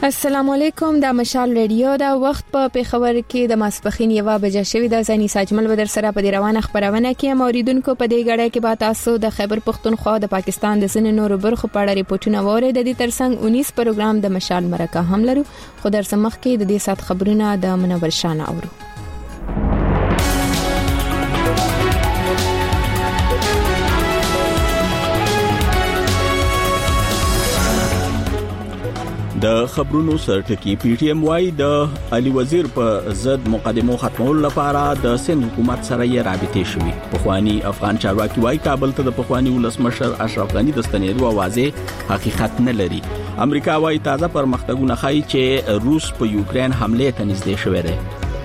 السلام علیکم. د مشال ریډیو دا وخت په پیښور کې د ماسپخین 1 بجې شوې د زنی ساجمل بدر سره په روانه خبرونه کې موریدونکو په دې غړې کې به تاسو د خیبر پختونخوا د پاکستان د سن نورو برخو په اړه ریپورتونه وره د دې ترڅنګ 19 پروګرام د مشال مرکه هم لرو. خو در سمخ کې د دې سات خبرونه د منور شانه اورو. د خبرونو سرټکی پی ټی ایم وايي د علي وزیر په ضد مقدمو ختمولو لپاره د سند حکومت سره یې رابطې شوې. پخوانی افغان چارواکي وايي کابل ته د پخوانی ولسمشر اشرف غنی د ستنېدو اوازې حقیقت نه لري. امریکا وايي تازه پرمختګونه ښایي چې روس په یوکرين حمله ته نږدې شوی دی.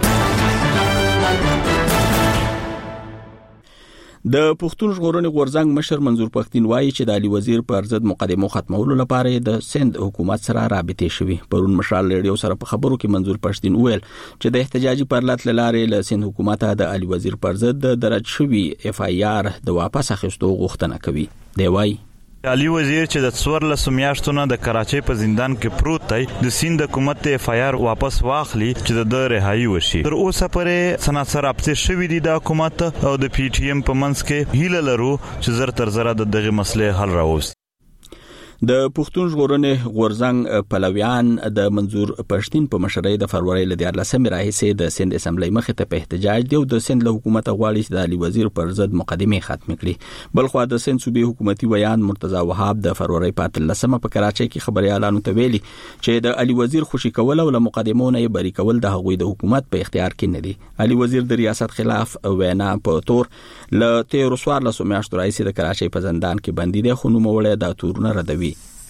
د پښتون ژغورنې غورځنګ مشر منظور پښتين وایي چې د علي وزیر پر ضد مقدمو ختمولو لپاره د سند حکومت سره رابطې شوې. پرون مشال ریډیو سره په خبرو کې منظور پښتين ویل چې د احتجاجي پرلط لارې له سند حکومت د علي وزیر پر ضد درج شوی اف ای آر د واپس اخیستو غوښتنه کوي. دی وایي علي وزیر چې د 14 میاشتونو د کراچۍ په زندان کې پروت دی د سند حکومت ته اف ای آر واپس واخلي چې د رهایی وشي. تر اوسه پرې سناسر اپته شوې دي د حکومت او د پی ټی ایم په منځ کې هیله لرو چې زر تر زره دغه مسلې حل راوځي. د پښتون ژغورنې غورځنګ پلویان د منظور پښتين په مشرۍ د فروری ل 14 راهیسې د سند اسمبلی مخې ته په احتجاج دی او د سند له حکومت غواړي چې د علي وزیر پر ضد مقدمه ختم کړي. بلخو د سند صوبې حکومتي ویان مرتضی وهاب د فروری په 13 په کراچۍ کې خبريالانو ته ویلي چې د علي وزیر خوشي کول او له مقدمونو یې بری کول د هغوی د حکومت په اختیار کې نه دي. علي وزیر د ریاست خلاف وینا په تور ل 13 میاشتو راهیسې د کراچۍ په زندان کې بندي دی خو نوموړی د تورونه ردوي.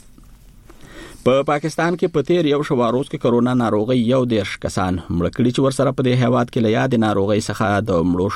په پاکستان کې په تیر یو شواروز کې کرونا ناروغي 11 کسان مړ کړي چې ورسره په دې هیواد کې له یاد ناروغي څخه د مړو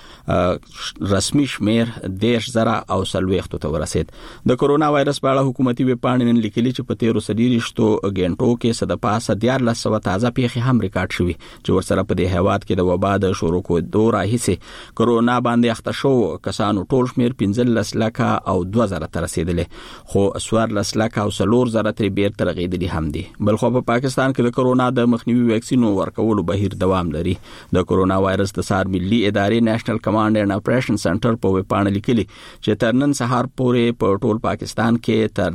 شو رسمي شمیر 10,000 او 40 ته ورسید. د کرونا وایرس په اړه حکومتي ویب پاڼې نن لیکلي چې په تیر 30 غنټو کې صد پاسه 1400 تازه پیښې هم ریکارډ شوې چې ورسره په دې هیواد کې د وبا د شروع کېدو راهیسې کرونا باندې اخته شو کسانو ټول شمیر 15 لک او 2000 ته رسیدلې خو 14 لک او 4000 تر ترغیدلی هم دي. بلخو په پاکستان کې د کرونا د مخنیوي ویکسینو ورکولو بهیر دوام لري. د کرونا وایرس د سار ملي ادارې نېشنل کمانډ اینڈ اپریشن سنټر په ویب پاڼه لیکلي چې تر نن سهار پورې په ټول پاکستان کې تر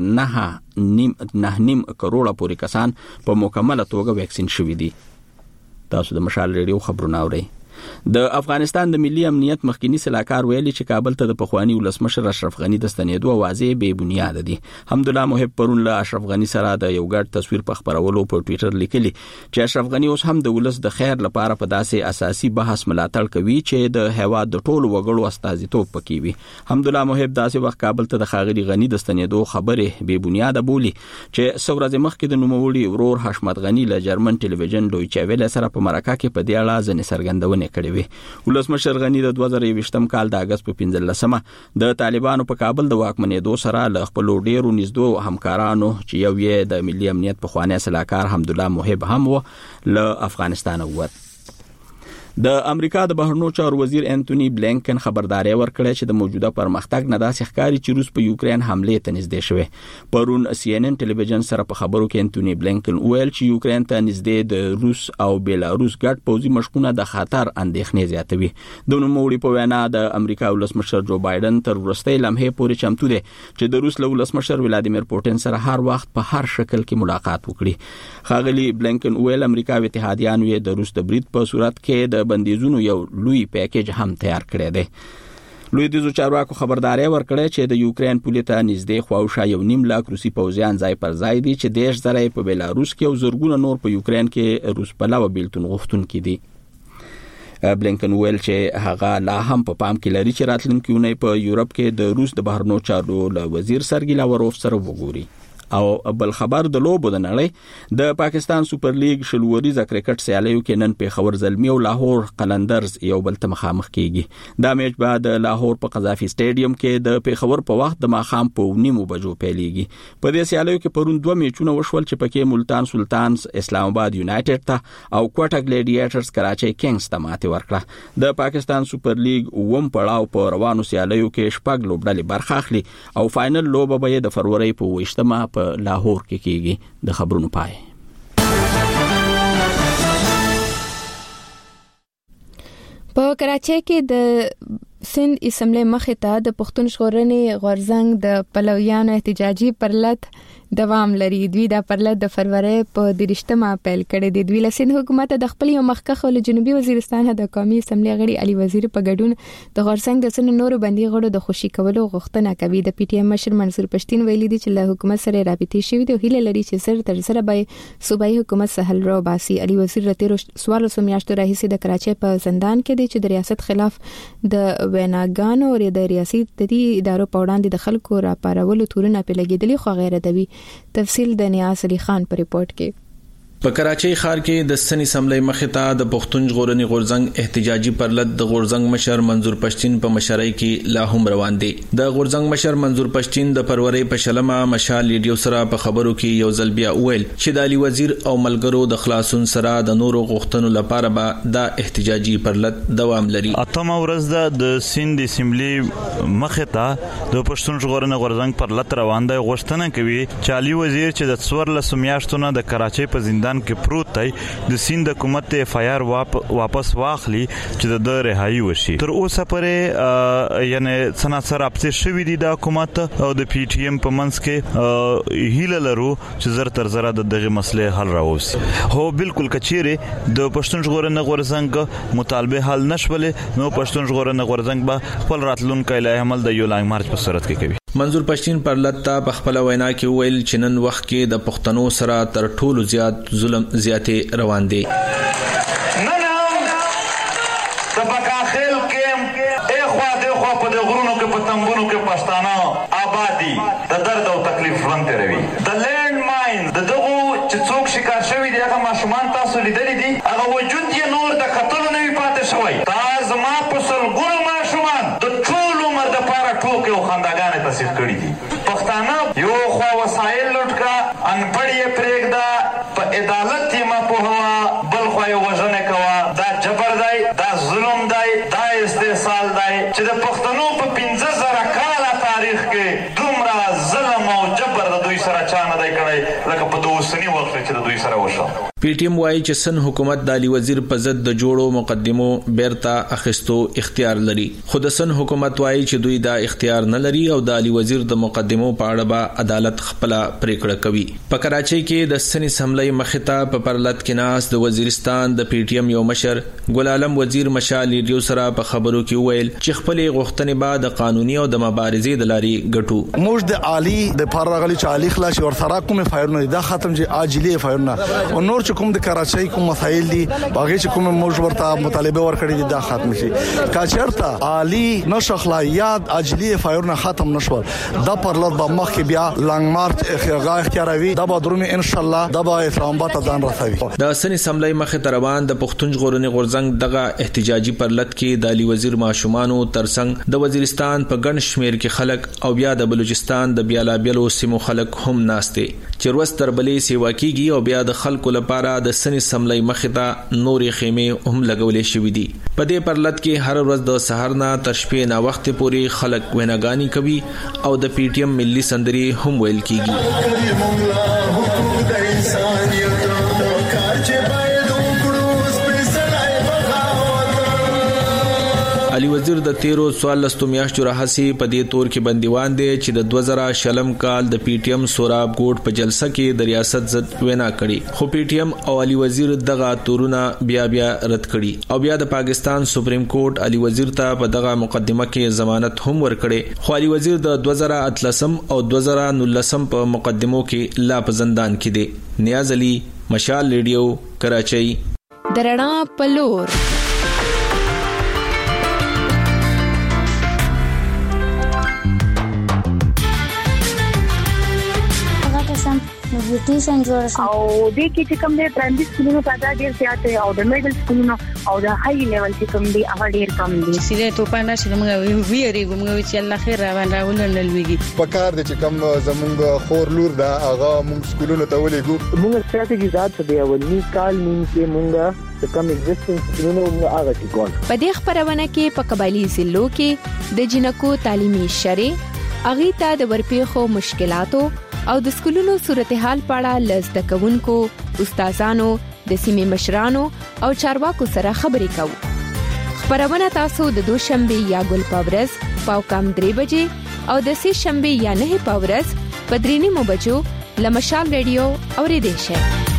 9.5 کروڑه پورې کسان په مکمله توګه ویکسین شوي دي. تاسو د مشال ریډیو خبرونه اورئ. د افغانستان د ملي امنیت مخکنی سلاکار ویلي چې کابل ته د پخوانی ولسمشر اشرف غنی د ستنېدو اوازې بې بنیاد دي. حمدالله محب پرون له اشرف غنی سره د یو ګډ تصویر په خبرولو په ټوئیټر لیکلي چې اشرف غنی اوس هم د ولس د خیر لپاره په داسې اساسي بحث ملاتړ کوي چې د هیواد د ټولو وګړو استازیتوب پکې وي. حمدالله محب داسې وخت کابل ته د خاغلی غنی د ستنېدو خبره بې بنیاد بولی چې څورځ مخکې د نوموړي ورور حشمت غنی له جرمن ټلویزیون دویچه ویله سره په مرکه کې په دې اړه ځنې څرګندونه کړې وي. ولسمشر غنی د 2020 کال د اگست په 15مه د طالبانو په کابل د واکمنېدو سره له خپل ډیرو نږدې همکارانو چې یو یې د ملي امنیت په خوانی سلاکار حمدالله محب هم و له افغانستان ووت. د امریکا د بهرنیو چارو وزیر انټونی بلینکن خبرداري ورکړه چې د موجوده پرمختګ نه داسې ښکاري چې روس په یوکرين حمله ته نږدې شوی. پرون سی ان ان ټلویزیون سره په خبرو کې انټونی بلینکن ویل چې یوکرين ته نږدې د روس او بیلاروس ګډ پوځي مشقونه د خطر اندېښنې زیاتوي. د نوموړي په وینا د امریکا ولسمشر جو بایدن تر وروستۍ لمحې پورې چمتو دی چې د روس له ولسمشر ولادیمیر پوتین سره هر وخت په هر شکل کې ملاقات وکړي. خاغلی بلینکن ویل امریکا او اتحادیان یې د روس د برید په صورت کې د بندیزونو یو لوی پیکیج هم تیار کړی دی. لوی دیزو چارواکو خبرداري ورکړه چې د یوکرين پولیسه نږدې خواوشا 1.5 لک روسي پوځیان ځای پر ځای دي چې 10,000 په بیلاروس کې او زرګونه نور په یوکرين کې روس پلاوه بیلتون غوښتونکي دي. بلینکن ویل چې هغه لا هم په پام کې لري چې راتلونکي اونۍ په یورپ کې د روس د بهرنیو چارو وزیر سرګی لاوروف سره وګوري. او بل خبر د لوبو د نړۍ د پاکستان سوپر لیګ شلوریزه کرکټ سیالیو کې نن پیښور زلمی او لاهور قلندرز یو بل ته مخامخ کیږي. دا میچ بعد د لاهور په قذافي سټیډیم کې د پیښور په وخت د ماخام په 9 بجو پیلېږي. په دې سیالیو کې پرون 2 میچونه وشول چې پکې ملتان سلطانز اسلام آباد یونایټډ ته او کوټا ګلیډیټرز کراچۍ کینګز ته ماتې ورکړه. د پاکستان سوپر لیګ ووم پړاو په روانو سیالیو کې شپږ لوبډلې برخه اخلي او فائنل لوبه به د فروری په 20مه په لاهور کې کیږي. د خبرونو پای. په کراچۍ کې د سند اسمبلی مخې ته د پښتون ژغورنې غورځنګ د پلویانو احتجاجي پرلط دوام لري. دوی دا پرلط د فروری په 23 پیل کړی دی. دوی له سند حکومت د خپل یو مخکښ له جنوبي وزیرستان د قومي اسمبلی غړي علي وزیر په ګډون د غورځنګ د سن نورو بندي غړو د خوشي کولو غوښتنه کوي. د پی ټی ایم مشر منصور پښتين ویلي دی چې له حکومت سره رابطې شوې دي او هیله لري چې سر تر سره به صوبایي حکومت سهل رو باسي. علي وزیر رتیرو 14 میاشتو راهیسې د کراچۍ په زندان کې دی چې د ریاست خلاف د ویناګانو او د ریاست د ادارو په وړاندې د خلکو راپارولو تورونه په لګیدلي خو غیر ادبي. تفصیل د نیاز علي خان په ریپورت کې. په کراچۍ ښار کې د سن اسمبلی مخې ته د پښتون ژغورنې غورځنګ احتجاجي پرلط د غورځنګ مشر منظور پښتين په مشرۍ کې لا هم روان دي. د غورځنګ مشر منظور پښتين د فروری په شلمه مشال ریډیو سره په خبرو کې یو ځل بیا ویل چې د علي وزیر او ملګرو د خلاصون سره د نورو غوښتنو لپاره به د احتجاجي پرلط دوام لري. اتمه ورځ د سند اسمبلی مخې ته د پښتون ژغورنې غورځنګ پرلط روان دی. غوښتنه کوي چې علي وزیر چې د 14 میاشتو نه د کراچۍ په زندان کې پروت دی د سند حکومت اف آی آر واپس واخلي چې د رهایی وشي. تر اوسه پرې یعنی سناسر اپسه شوې دي د حکومت او د پی ټی ایم په منځ کې هیله لرو چې زر تر زره دغه مسلې حل راوځي. هو بالکل کچېره د پښتون ژغورنې غورځنګ مطالبه حل نشولې نو پښتون ژغورنې غورځنګ به خپل راتلونکي له عمل د یو لانګ مارچ په صورت کې کوي. منظور پښتين پرلط ته په خپل وینا کې ویل چې نن وخت کې د پښتنو سره تر ټولو زیات ظلم زیاتې روان دي. نن هم د بکاخیل کې اخوا دغه په د غرونو کې په تنبونو کې پښتانه آبادی د درد او تکلیف ژوند تیروي. د لینډ ماین د دغه چې څوک شکار شوی دی هغه ماشومان تاسو لیدلی دي هغه وجود یې نور د قتل نه وي پاتې شوی. دا زما په سلګونو ماشومان د ټول عمر د پاره ټوکې او خنداګانې تصدیق کړي دي. پښتانه یو خوا وسایل لوټ کا انپړ یې پرېږده په عدالت یې ما پوهوا بل خوا یې وژنه کوه. دا جبر دی دا ظلم دی دا استحصال دی چې د پښتنو په 15,000 کاله تاریخ کې دومره ظلم او جبر د دوی سره چا نه دی کړی لکه په اوسني وخت کې د دوی سره وشو. پی ټی ایم وايي چې سن حکومت د علي وزیر په ضد د جوړو مقدمو بیرته اخیستو اختیار لري خو د سن حکومت وايي چې دوی دا اختیار نه لري او د علي وزیر د مقدمو په اړه به عدالت خپل پریکړه کوي. په کراچۍ کې د سن اسمبلی مخې ته په پرلط کې ناس د وزیرستان د پی ټی ایم یو مشر ګل عالم وزیر مشال ریډیو سره په خبرو کې ویل چې خپل غوښتنې بعد د قانوني او د مبارزې د لارې ګټو. موږ د علي د پرغلي چې علي خلاص ورسره کومه فایرونه دا ختم چې عاجلی فایرونه او نور کوم د کراچۍ کوم مسایل دي باغې چې کوم موږ ورته مطالبه ورکړي دي دا ختم شي. کاچرته علي نشخلا یاد عاجلی فایرونه ختم نشول دا پرلط به مخ کې بیا لانګ مارچ اختیاروي دا به درومي ان شاء الله دا به اسلام آباد ته ځان رسوي. د سن اسمبلی مخې ته روان د پښتون ژغورنې غورځنګ دغه احتجاجي پرلط کې د علي وزیر ماشومانو ترڅنګ د وزیرستان په ګڼ شمیر کې خلک او بیا د بلوچستان د بیلابیلو سیمو خلک هم ناشته چې ورځ تر بلې سیوا کیږي او بیا د خلکو لپاره د سن اسمبلی مخې ته نورې خیمې هم لګولې شوې دي. په دې پرلط کې هر ورځ د سحر نه تر شپې نه وخت پورې خلک ویناګانی کوي او د پی ټی ایم ملي سندري هم ویل کیږي. علي وزیر د 13 میاشتو راهسي په دې تور کې بندیوان دي چې د 2000 شلم کال د پی ټی ایم سوراب ګوټ په جلسه کې د ریاست ضد وینا کړي خو پی ټی ایم او علي وزیر دغه تورونه بیا رد کړي او بیا د پاکستان سپریم کورټ علي وزیر ته په دغه مقدمه کې ضمانت هم ورکړي خو علي وزیر د 2013 او 2019 په مقدمو کې لا په زندان کې دي. نیاز علي مشال ریډیو کراچۍ. درنا پلور نیوټریشن جوړ شو او د کې چې کوم د پرایمري سکولونو تعداد ډیر زیات او د میډل سکولونو او د هاي لیول چې کوم دی هغه ډیر کم دي. سیده توپان راشي موږ ویریږو موږ چې الله خیر راولل لويږي په کار د چې کوم زمونږ خور لور دا هغه موږ سکولونو ته ولېګو. موږ ستراتیژي ذات څه دی ولني کال نیم کې موږ کم ایگزیسټنس سکولونو موږ هغه کې کول. په دې خبرونه کې په قبایلی ضلعو کې د جنکو تعلیمي شرې اغي ته د ورپېخو مشکلاتو او د سکولونو صورتحال په اړه لزده کوونکو استادانو د سیمې مشرانو او چارواکو سره خبرې کوو. خبرونه تاسو د دوشنبه یا ګل پاورز پاوکام 3 بجې او د سې شنبه یا 9 پاورز په 3:30 بجو لمشال ریډیو اوریدئ شئ.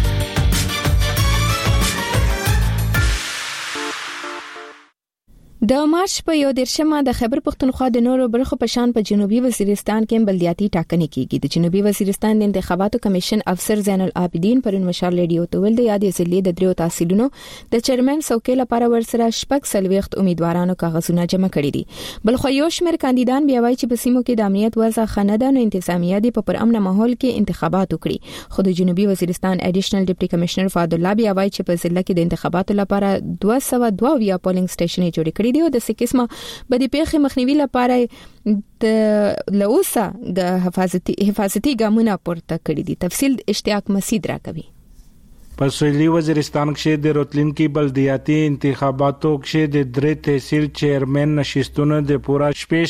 د مارچ په 11مه د خیبر پختونخوا د نورو برخو په شان په جنوبي وزیرستان کې بلدیاتي ټاکنې کیږي. د جنوبي وزیرستان د انتخاباتو کمیشن افسر زین العابدین پرون مشال ریډیو ته ول د یادې ضلع د دریو تحصیلونو د چیرمن څوکۍ لپاره ورسره شپږ سلويخت امیدوارانو کاغذونه جمع کړي دي. بلخو یو شمېر کاندیدان بیا وایي چې په سیمو کې د امنیت وضع خنده نه انتظامیه دي په پرامن ماحول کې انتخابات وکړي. خو د جنوبي وزیرستان اډیشنل ډیپټي کمشنر فاد الله بیا وایي چې په ضلع کې د انتخاباتو لپاره 202 پولینګ سټیشن جوړ کړي دي او د سکیسمه په دې پیښې مخنیوي لپاره د لوسه د حفاظتي ګامونه پورته کړی دي. تفصیل اشتیاق مسید راکوي. په سویلي وزیرستان کې د راتلونکي بلدیاتي انتخاباتو کې د درې تحصیل چیرمن نشستونو د پورا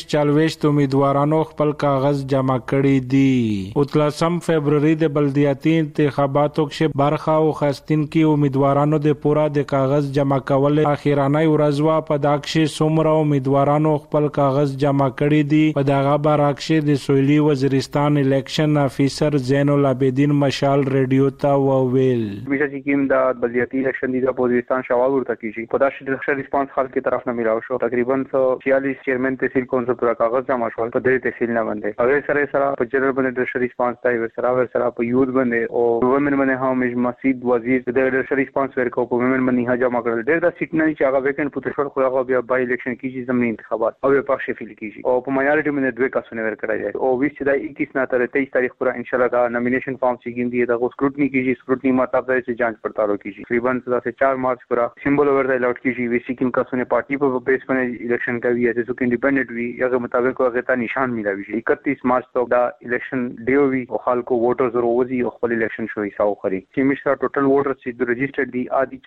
46 امیدوارانو خپل کاغذ جمع کړي دي. او 13 فبرवरी د بلدیاتي انتخاباتو کې برخه او خاصتين کې امیدوارانو د پورا د کاغذ جمع کول اخیرانه ورځ په داکشه څومره امیدوارانو خپل کاغذ جمع کړي دي. په دغه برعکس د سویلي وزیرستان الیکشن افیسر زین العابدین مشال ریډیو ته وویل چې کوم د بلدیاتي الیکشن د وزیرستان شوال ورته کیږي په داسې ریسپانس خلک کی طرف نه ملاو شو. تقریبا 46 چیرمن تحصیل کونسل پر کاغذ جمع شول په دې تحصیل نه باندې هغه سره په جنرال باندې د ریسپانس تای ورسره په یوث باندې او وومن باندې هم مسجد وزیر د ریسپانس ورکو په وومن باندې جمع کړل. ډېر د سیټ نه چې هغه ویکند پوتې شو خو هغه بیا بای الیکشن کیږي زمینی انتخابات او په شفیل کیږي او په مایورټي باندې دوه کسونه ورکړای دي او 20 د 21 نه تر 23 تاریخ پورې ان شاء الله دا نومینیشن فارم چې کیږي دا سکروټنی کیږي. سکروټنی مطلب دا چې جانچ پړتال کیږي. تقریبا 4 مارچ پر سمبل اوور د الاٹ کیږي وی سیکم کسونه پارټي په بیس باندې الیکشن کوي یا چې انډیپندنٹ وي هغه مطابق هغه ته نشان ملاوي. 31 مارچ تک دا الیکشن ډیو وی او خلکو ووټرز وروزي او خپل الیکشن شوي حساب خري. چې مشره ټوټل ووټرز چې رجسټرډ دي ادي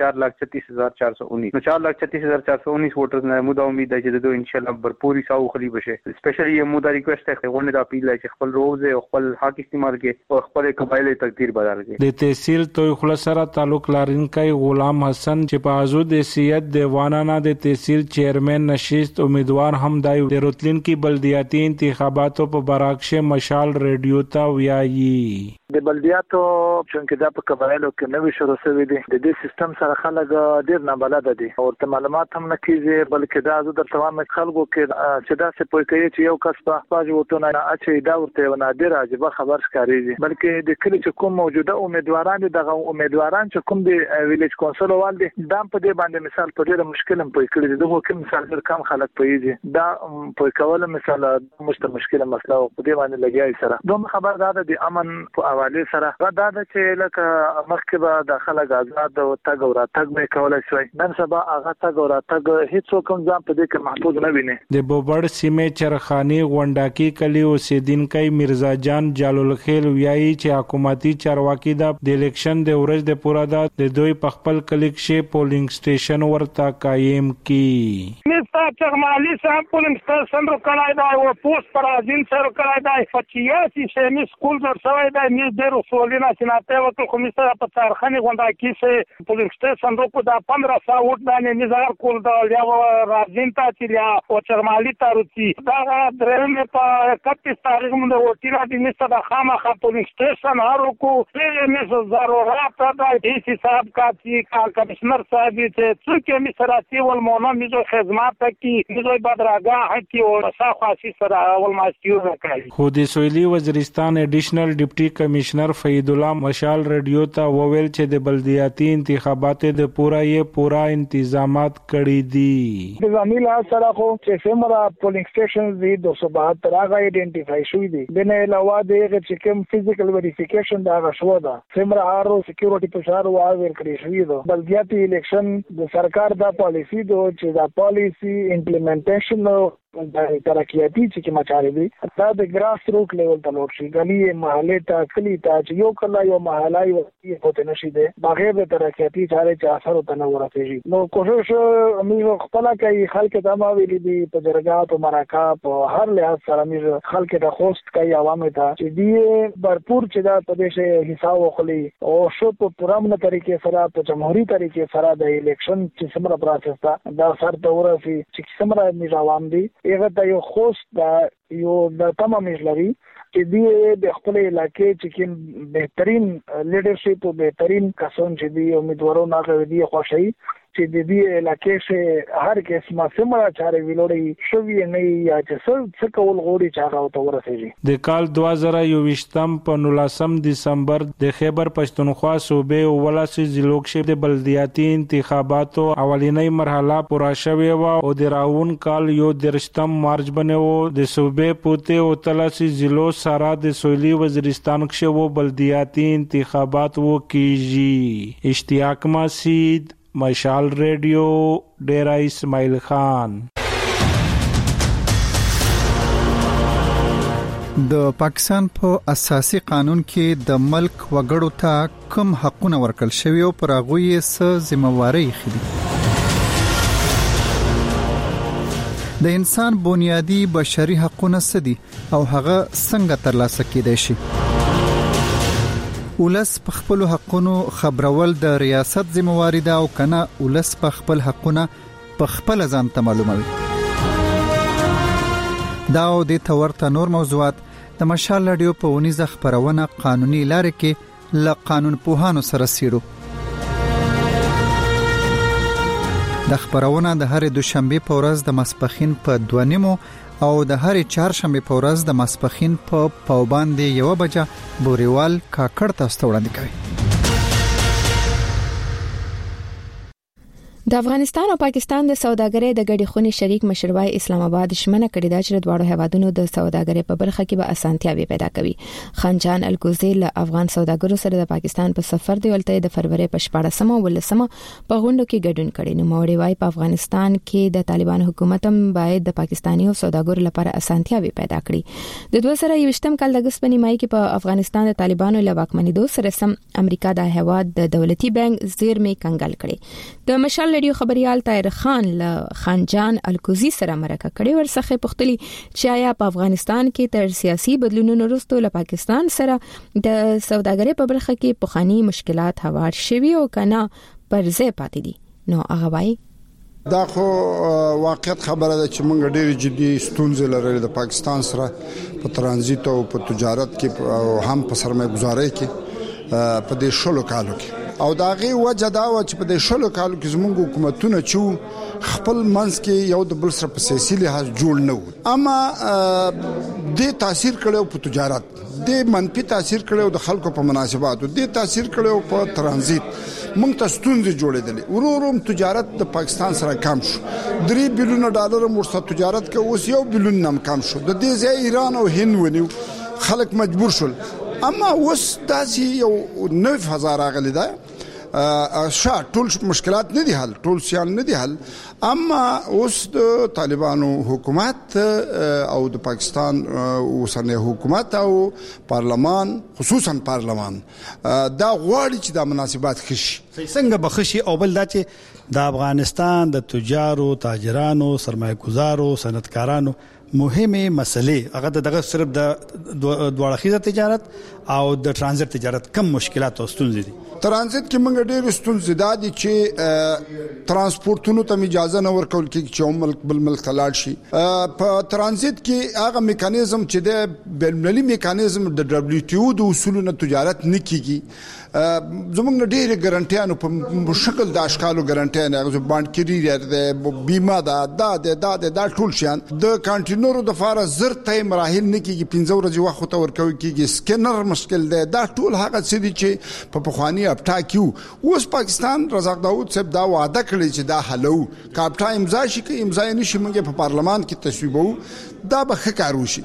4,36,419 نو 4,36,419 ووټرز نه مودا امید ده چې دوی ان شاء الله برپوري حساب خري بشه. سپیشلی یو مودا ریکوست ته غوښنه د اپیل چې خپل روزه او خپل حق استعمال کې او خپل قبایلی تقدیر بدل کړي. د تحصیل توي خلاصره تعلق لرونکي غلام حسن چې په حدود حیثیت دیوانانه د تحصیل چیرمن نشست امیدوار هم د راتلونکي بلدیاتي انتخاباتو په برعکس مشال ریډیو ته ویایي. د بلدیاتو چې دا په قبایلو کې نوې شروع شوې دي د دې سیستم سره خلک ډېر نه بلد دي او ته معلومات هم نه کیږي بلکې دا د تمام خلکو کې چې دا څه پوي کوي چې یو کس په خپل وټونه اچي دا ورته نادر عجيبه خبر ښکاريږي. بلکې د کلی چې کوم موجوده امیدواران دي دغه امیدواران چې کوم دی ویلیج کونسل والدي دا په دې باندې مثال په ډېر مشکل هم پوي کړی دغه کوم مثال ډېر کم خلک پويږي دا پوي کول مثال مشکله مسله او په دې باندې لګیای سره دوه خبر دا د امن په حواله سره دا چې لکه مخکې به د خلک آزاد او تګ او راتګ به کولای شي نن سبا هغه تګ او راتګ هیڅ کوم ځان په دې کې محفوظ نه ویني. د بوبړ سیمه چرخانی غونډاکی کلی اوسیدونکو مرزا جان جلال خیل ویایي چې حکومتي چارواکي د الیکشن د ورځ د پورا د دوی په خپل کلیک شي پولینګ سټیشن ورته قائم کی. مستر چرمالی صاحب پولینګ سټیشن ورکړای دا او پوسټ پر ازین سره ورکړای دا فچیاسی سیمه سکول ورسوي دا نه ډېر اصولونه چې ناته وکړو خو مستر په چارخانه غونډاکی سه پولینګ سټیشن ورکو دا 1500 وټ باندې نظر کول دا یا راځین ته چې یا او چرمالی تاروتی دا درېمه په 31 تاریخ باندې وټینا د مستر د خامخا پولینګ سټیشن هرکو یې مستر ضرورت دا هیڅ حساب کا چې کمشنر صاحب چې څوک مستر اتی ول مونږ میزو خدمات کی میزو بدراګه کی او صافي سره اول ماستیو وکړي. خو د سویلي وزیرستان اډیشنل ډیپټي کمشنر فید الله مشال ریډیو ته وویل چې د بلدیاتي انتخاباتو د پورا انتظامات کړي دي. د زميل سره خو چې سمرا پولینګ سټیشن دي 272 هغه ایډنټیفای شوی دي د نه علاوه د چې کوم فزیکل ویریفیکیشن دا غشو ده سمرا هارو سکیورټي پشار او ور کړی شوی ده. بلدیاتي الیکشن د سرکار دا پالیسی دو چې دا پالیسی امپلیمنټیشن د ترقیاتی چې مچاري دي دا د ګراس روټ لیول ته لور شي غلي محله ته کلی ته چې یو کله یو محله یو پته نشي ده بغیر د ترقیاتی چارې چې اثر ته نه ورسېږي نو کوشش موږ خپل کوي خلک ته ما ویلي دي په درګات او مراکا په هر لحاظ سره موږ خلک ته خوست کوي عوام ته چې دی برپور چې دا په دې حساب وخلي او شو په پرامنه طریقې سره په جمهوریت طریقې سره د الیکشن چې سمره پروسس دا سر ته ورسي چې سمره موږ عوام دي هغه ته یو خوست دا یو د تمام مجلري چې دی د خپل علاقې چې کوم بهترین لیډرشپ او بهترین کسان چې دی امیدوارونه کوي دی خوشي چې د دې علاقې شه هر قسمه سمره چارې ویلوړي شوی نه یا چې څه کول غوړي چې هغه ته ورسېږي د کال 2023 په 19 دسمبر د خیبر پښتونخوا صوبې او ولاسي ضلعو کې د بلدیاتي انتخاباتو اولینی مرحله پوره شوې و او د راون کال یو درشتم مارچ باندې د صوبې پوته او تلاسي ضلعو سره د سویلي وزیرستان کې و بلدیاتي انتخابات و کیږي اشتیاق مسید مشال ریډیو ډیرا اسماعیل خان د پاکستان په اساسي قانون کې د ملک وګړو ته کوم حقونه ورکړل شوی او پر هغه یې څه ذمہواری خېدي د انسان بنیادی بشري حقونه سدي او هغه څنګه ترلاسه کېدای شي ولس په خپل حقونو خبرول د ریاست ذمہواری ده او کنه ولس په خپل حقونه په خپل ځان ته معلوموي دا او د تورته نور موضوعات د مشال رادیو په ونیزه خبرونه قانوني لارې کې ل قانون پوهانو سره سیرو د خبرونه د هر دوشنبه په ورځ د ماسپخین په 2:30 او د هر چهارشنبه په ورځ د ماسپخین په پاوباندې 1 بجه بوريوال کاکړ تاسو ته وړاندې کوي د افغانستان او پاکستان د سوداګرۍ د ګډې خونې شریک مشروع اسلام آباد شمنه کړی دا چې دواړو هیوادونو د سوداګرۍ په برخه کې به اسانتیاوي پیدا کوي خانجان الکوزی له افغان سوداګرو سره د پاکستان په سفر دی ولته د فروری په 14 او 15 په غونډو کې ګډون کړي نو موري وايي په افغانستان کې د طالبان حکومت هم باید د پاکستاني سوداګرو لپاره اسانتیاوي پیدا کړي د 2023 کال د اگست په نیمایي کې په افغانستان د طالبانو له واکمنۍ سره سم امریکا د هیواد د دولتي بانک زیرمې کنګل کړي د مشال ریډیو خبريال طاهر خان له خانجان الکوزی سره مرکه کړي ورڅخه پختلی چې آیا په افغانستان کې تر سیاسي بدلونونو وروسته له پاکستان سره د سوداګرۍ په برخه کې پخوانی مشکلات هوار شوي او کنه پرځه پاتې دي نو هغه وایي دا خو واقعیت خبره ده چې موږ ډېر جدي ستونزې لرلې د پاکستان سره په ترانزیت او په تجارت کې او هم په سرمایه گذارۍ کې په دې شلو کالو کې او دا غي وجه دا و چې په دې شلو کالو کې زموږ حکومتونه چې خپل منځ کې یو د بل سره په سیاسي لحاظ جوړ نه و اما د تاثیر کړو په تجارت د منفي تاثیر کړو د خلکو په مناسباتو د تاثیر کړو په ترانزیت موږ ته ستونزې جوړېدلې وروروم تجارت د پاکستان سره کم شو $3 بلین مرسته تجارت کې اوس $1 بلین نم کم شو د دې ځای ایران او هند ونیو خلک مجبور شول اما اوس داسې یو نوې فضا راغلې ده ټول مشکلات نه دي حل ټول سیال نه دي حل اما اوس د طالبانو حکومت او د پاکستان اوسنۍ حکومت او پارلمان خصوصا پارلمان دا غواړي چې د مناسبات خشي څنګه بخشي او بل دا چې د افغانستان د تجارو تاجرانو سرمایه گزارو صنعتکارانو مهمه مسلې هغه دغه صرف د دوړخیزه تجارت او د ترانزیت تجارت کم مشکلات او ستونزې دي ترانزیت کې موږ ډېر ستونزې دي چې ترانسپورتونو ته اجازه نه ورکول کېږي چې ملک بل ملک ته لاړ شي په ترانزیت کې هغه میکانیزم چې د بین‌المللي میکانیزم د WTO د اصولونو تجارت نه کیږي زموږ ډېر ګارانټیانو په شکل د اشکالو ګارانټیانو هغه بانکي د بیمه دا ټول شیان د کانټینرو د فار زر ته مراحل نه کیږي 15 ورځې وخت ته ورکوي کیږي سکینر مشکل ده دا ټول هغه څه دي چې په پخوانی اپټا کیو اوس پاکستان رزاق داوود صاحب دا وعده کړی چې دا حلو کاپټا امضا شي کې امضا نشي موږ په پارلمان کې تصویبو دا به ښه کار وشي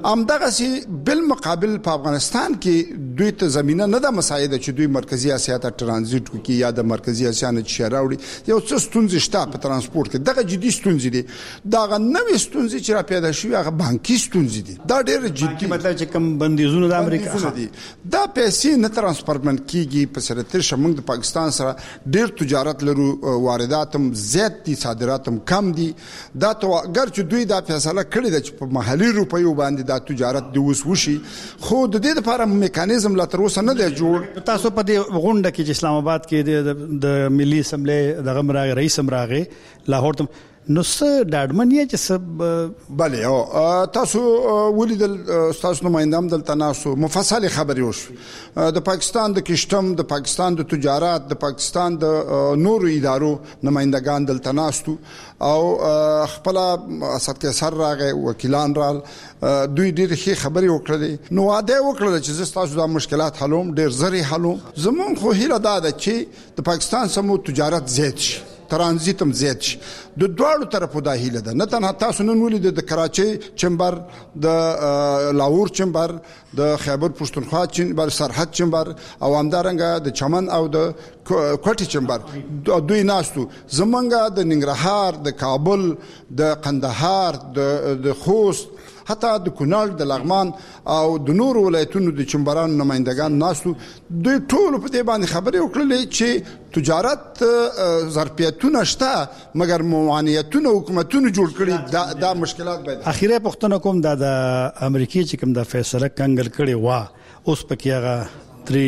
همدغه سي بالمقابل په افغانستان کې دوی ته زمينه نه د مساعده چې دوی مرکزی اسیا ته ترانزیت وکړي یا د مرکزی اسیا نه شراوړي یو څه ستونزې شته په ترانسپورت کې دغه جدي ستونزې دي دا نوې ستونزې چې را پیدا شوې هغه بانکي ستونزې دي دا ډېر جدي مطلب چې کم بندیزونه د امریکا دي دا پیسې نه ترانسفرمنت کیږي په سره تر شمن د پاکستان سره ډېر تجارت لرو واردات هم زیات دي صادرات هم کم دي دا ته اگر چې دوی دا فیصله کړې ده چې په محلي روپیو باندې دا تجارت د وشي خو د دې لپاره میکانیزم لا تر اوسه نه دی جوړ تاسو په دې غونډه کې چې اسلام آباد کې د ملي اسمبلی د غمراغ رئیس امراغه لاهور ته نو څه ډاډمنې چې سب bale او تاسو ولیدل تاسو نمائندام دلته ناسو مفصل خبرې وشو د پاکستان د کشتم د پاکستان د تجارت د پاکستان د نورو ادارو نمائندگان دلته ناستو او خپل اسد کې سر راغی وکیلان رال دوی ډېر ښه خبرې وکړې نو واده وکړل چې تاسو د مشکلات حلوم ډېر زری حلوم زمون خو هیله ده چې د پاکستان سمو تجارت زیات شي ترانزیت هم زیات شي د دوړو طرفو د هیله ده نه تنها تاسو نن ولید د کراچي چمبر د لاهور چمبر د خیبر پښتونخوا چمبر سرحد چمبر او همدارنګه د چمن او د کوټي چمبر دوی ناستو زمونږه د ننګرهار د کابل د قندهار د خوست حتی د کونړ د لغمان او د نورو ولایتونو د چمبرانو نمائندگان ناستو دوی ټول په دې باندې خبرې وکړلې چې تجارت ظرفیتونه شته مګر موانعتونه حکومتونو جوړ کړي دا مشکلات باید اخیره پښتنه کوم د امریکای چې کوم د فیصله کنګل کړي وا اوس پکې هغه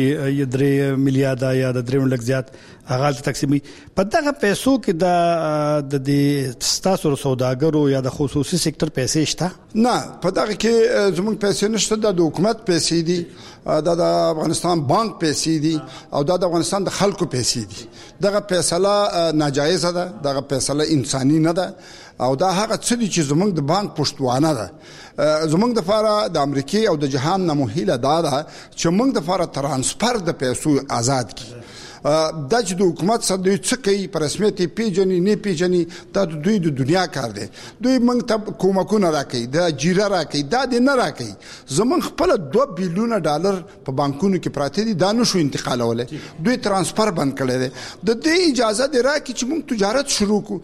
3 میلیارډ یا د 3 لک زیات هغه تقسیمي په دغه پیسو کې د ستاسو سوداګرو یا د خصوصي سکتور پیسې شته نه په دغه کې زموږ پیسې نشته د حکومت پیسې دي د افغانستان بانک پیسې دي او د افغانستان د خلکو پیسې دي دغه فیصله ناجایز ده دغه فیصله انساني نه ده او دا هغه څه دي چې زموږ د بانک پښتوانه ده زموږ د فاره د امریکای او د جهان نموهیله ده چې موږ د فاره ترانسفر د پیسو آزاد کی دا چې د حکومت سره دوی څه کوي په رسمیت پیژني نه پیژني دا دوی د دنیا کار دی دوی موږ ته کومکونه راکړي د جیره راکړي دا د نه راکړي زمون خپل 2 بلیون ډالر په بانکونو کې پراته دي دا نشو انتقالوله دوی ترانسفر بند کړي دي د دې اجازه دی راکړي چې موږ تجارت شروع کو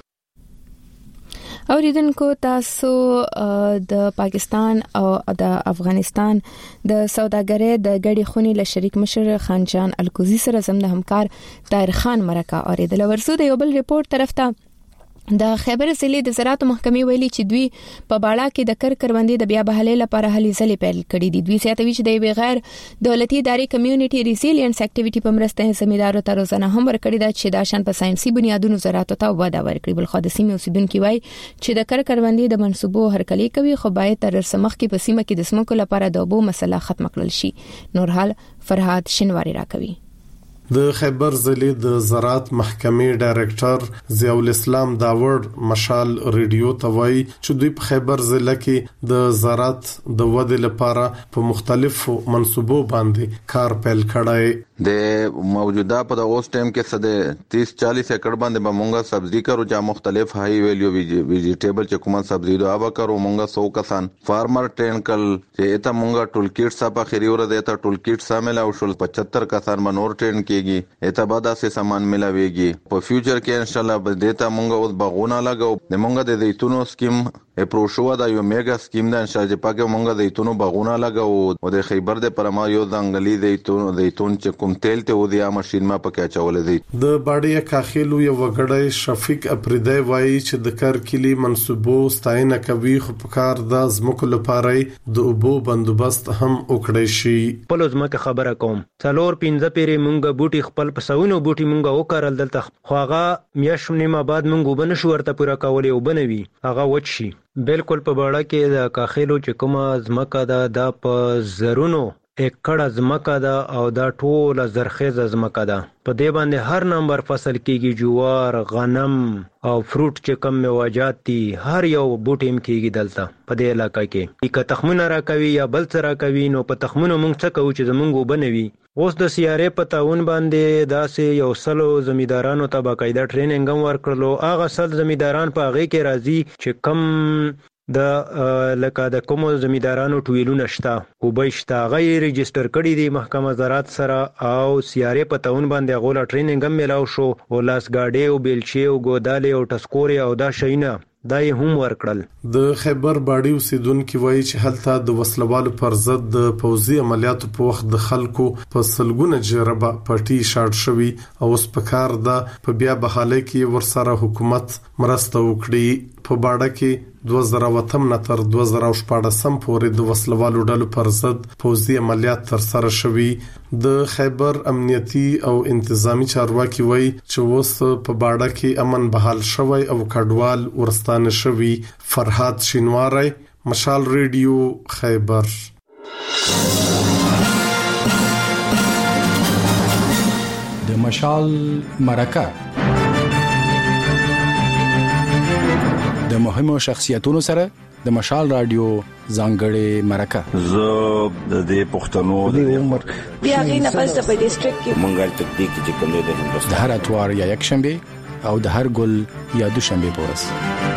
اوریدونکو تاسو د پاکستان او د افغانستان د سوداګرۍ د غړي خونی له شریک مشر خان جان الکوزی سره زموږ همکار طاهر خان مرکه اوریدل ورسو د یو بل ریپورت طرف ته د خیبر ضلع د زراعت محکمې ویلي چې دوی په باړه کې د کروندې د بیا بحالۍ لپاره هلي ځلې پیل کړې دي دوی سیاتوي چې د بغیر دولتي ادارې کمیونټي ریزیلینس اکټیویټي په مرسته زمیندارو ته روزانه هم ورکړي دا چې د شان په ساينسي بنیادونو زراعت ته وده ورکړي بل خو د سیمې اوسیدونکو وایي چې د کروندې د منسوبو هرکلی کوي خو باید تر سمخ کې په سیمه کې د سمکو لپاره د اوبو مسله ختم کړل شي نور حال فرهاد شنواری راکوي د خیبر ضلع د زراعت محکمې ډایرکټر ضیاء الاسلام داوړ مشال ریډیو ته وایي چې دوی په خیبر ضلع کې د زراعت د ودې لپاره په مختلفو منصوبو باندې کار پیل کړی د موجوده په د اوس ټایم کې سده 30-40 ایکڑ باندې به مونږه سبزی کرو چې مختلف هاي ویلیو ویجیټیبل چې کومه سبزی دوه به کرو مونږه 100 کسان فارمر ټرین کل چې اته مونږه ټول کیټ صاحب خيري ور ده ټول کیټ شامل او شول 75 کسان منور ټرین کېږي اته بعد سه سامان ملاويږي په فیوچر کې ان شاء الله به دیتا مونږه اوس باغونه لګاو د مونږه د زیتونو سکیم اپروشو دا یو میگا سکیم ده ان شاء الله پاکه مونږه د زیتونو باغونه لګاو او د خیبر د پرما یو ځنګلي زیتون چې کوم تیل ته ودی ماشين ما پکې چولې دي د باډي کاخیلو یو وګړی شفیق اپریدای وایي چې د کار کلی منسوبو ستاینه کوي خو په کار د زمکو لپاره د اوبو بندوبست هم وکړي شي په لزمکه خبره کوم څلور 15 پیری مونږه بوټي خپل پسونو بوټي مونږه وکړل دلته خو هغه میاشتې ما بعد مونږ وبنه شو ورته پورا کولې وبنوي هغه وچی بالکل په باړه کې د کاخیلو چې کومه زمکه ده په زرونو ایکړه زمکه ده او دا ټول زرخیزه زمکه ده په دې باندې هر نمبر فصل کېږي جوار غنم او فروټ چې کم میوه‌جات دي هر یو بوټیم کېږي دلته په دې علاقې کې که تخمونه راکوي یا بل څه راکوي نو په تخمونو مونږ څه کوو چې زمونږ وبنوي اوس د سیارې په تعاون باندې داسې یو سلو زمیندارانو ته باقاعده ټریننګ هم ورکړلو هغه سل زمینداران په هغه کې راځي چې کم د لکه د کومو زمیندارانو ټویلونه شته او بهشته غیر ريجستر کړي دي محکمه زراعت سره او سیاره په تاون باندې غوړه ټریننګ هم ملاو شو او لاس گاډي او بیلچې او ګودالې او ټسکوري او دا شینه دا یې هم ورکړل. د خیبر باډي اوسیدونکو وایي چې هلته د وسلوالو پر ضد د پوځي عملیاتو په وخت د خلکو په سلګونه جربه پټي شاړ شوی او اوس په کار ده په بیا بحالي کې ورسره حکومت مرسته وکړي. په باډه کې 2008 نه تر 2014 پورې د وسلوالو ډلو پر ضد پوځي عملیات تر سره شوي. د خیبر امنیتي او انتظامی چارواکي وایي چې اوس په باډه کې امن بحال شوی او کډوال ورستانه شوی. فرحات شینواری، مشال ریډیو، خیبر. د مشال مرکه د مهمو شخصیتونو سره د مشال رادیو ځانګړې مرکه. زه د دې پښتنو د عمر بیا غي نه پس په ډیسټریکټ کې منګل تکتیک چې کوم دی د هندوستان د هر اتوار یا یک شنبه او د هر ګل یا دوشنبه پورس.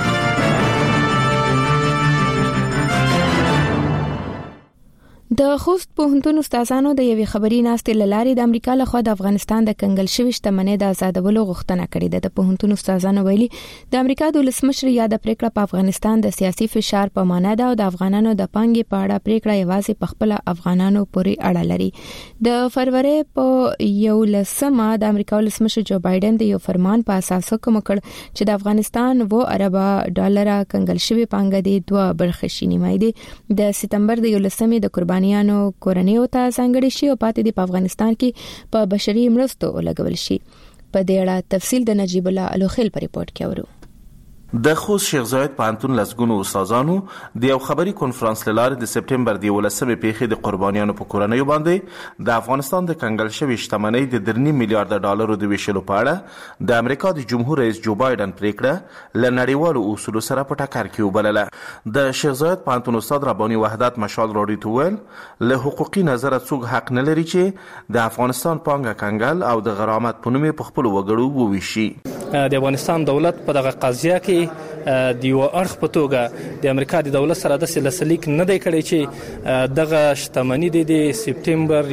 د خوست پوهنتون استادانو د یوې خبري ناستې لاري د امریکا لخوا د افغانستان د کنګل شوی شتمنۍ د آزادولو غوښتنه کړې ده. د پوهنتون استادانو ویلي د امریکا د ولسمشر یا د پریکړه په افغانستان د سیاسي فشار په معنا ده او د افغانانو د پانګې په اړه پریکړه یوازې په خپل افغانانو پورې اړه لري. د فروری په 11 د امریکا ولسمشر جو بایدن د یو فرمان په اساس حکم کړ چې د افغانستان $2 ارب کنګل شوی پانګه د دوه برخې شي. نیمایي د سپتمبر د 11 د قربانیانو کورنیو ته ځانګړي شي او پاتې د افغانستان کې په بشري مرستو ولګول شي. په دې اړه تفصیل د نجیب الله الوخیل په ریپورت کې اورو. د خوست شیخ زاید پوهنتون لسګونو استادانو د یو خبري کانفرنس لاره د سپتمبر د 11 پیښې د قربانیانو په کورنیو باندې د افغانستان د کنګل شوی شتمنۍ د $3 میلیارډ د ویشلو په اړه د امریکا د جمهور رئیس جو بایدن پریکړه ل نړیوالو اصولو سره په ټکر کې وبلله. د شیخ زاید پوهنتون استاد رباني وحدت مشال راډیو ته ویل له حقوقي نظر څوک حق نه لري چې د افغانستان پانګه کنګل او د غرامت په نوم په خپل وګړو وویشي. د افغانستان دولت په دغه قضیه کې د یو اړخ په توګه د امریکا د دولت سره د سلیک نه دی کړی چې دغه شتمنۍ د سپتمبر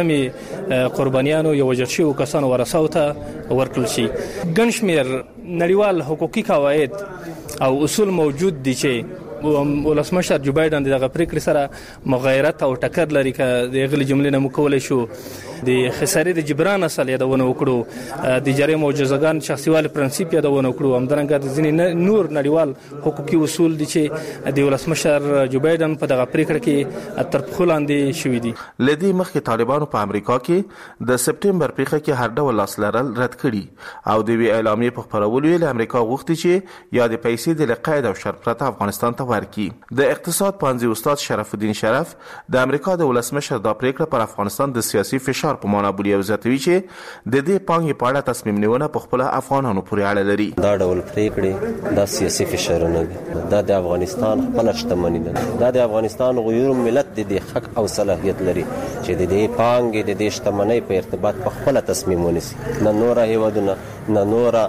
11 قربانیانو یو وجل شي او کسانو ورثو ته ورکړل شي. ګنشمیر نړیوال حقوقي قواعد او اصول موجود دي چې ولسمشر جو بایدن دغه پریکړې سره مغایرت او ټکر لري ک د غلي جملې نه مکولې شو د خسارې د جبران اصل یادونه وکړو د جرم او جزاګان شخصیوال پرنسيپ یادونه وکړو همدارنګه د ځینې نور نړیوال حقوقي اصول دي چې د ولسمشر جو بایدن په دغه پریکړه کې تر خلاندې شوې دي. لدی مخکې طالبانو په امریکا کې د سپتمبر پیښه کې هر ډول لاسلرل رد کړي او د وی اعلامیې په خبرولو یې امریکا غوښتي چې یا د پیسې د لقید او شرط پرته افغانستان ته ورکړي. د اقتصاد پوهنځي استاد شرف الدین شرف د امریکا د ولسمشر د پریکړه پر افغانستان د سیاسي فشار په معنا بولی او زیاتوي چې د دې پانګې په اړه تصمیم نیونه په خپل افغانانو پورې اړه لري. دا ډول پریکړې د سیاسي فشارونه دي. دا د افغانستان خپل شتمنۍ ده. دا د افغانستان غیر ملت د حق او صلاحیت لري چې د دې پانګې د شتمنۍ په ارتباط په خپل تصمیم ونیسي. نه نور هیوادونه نه نور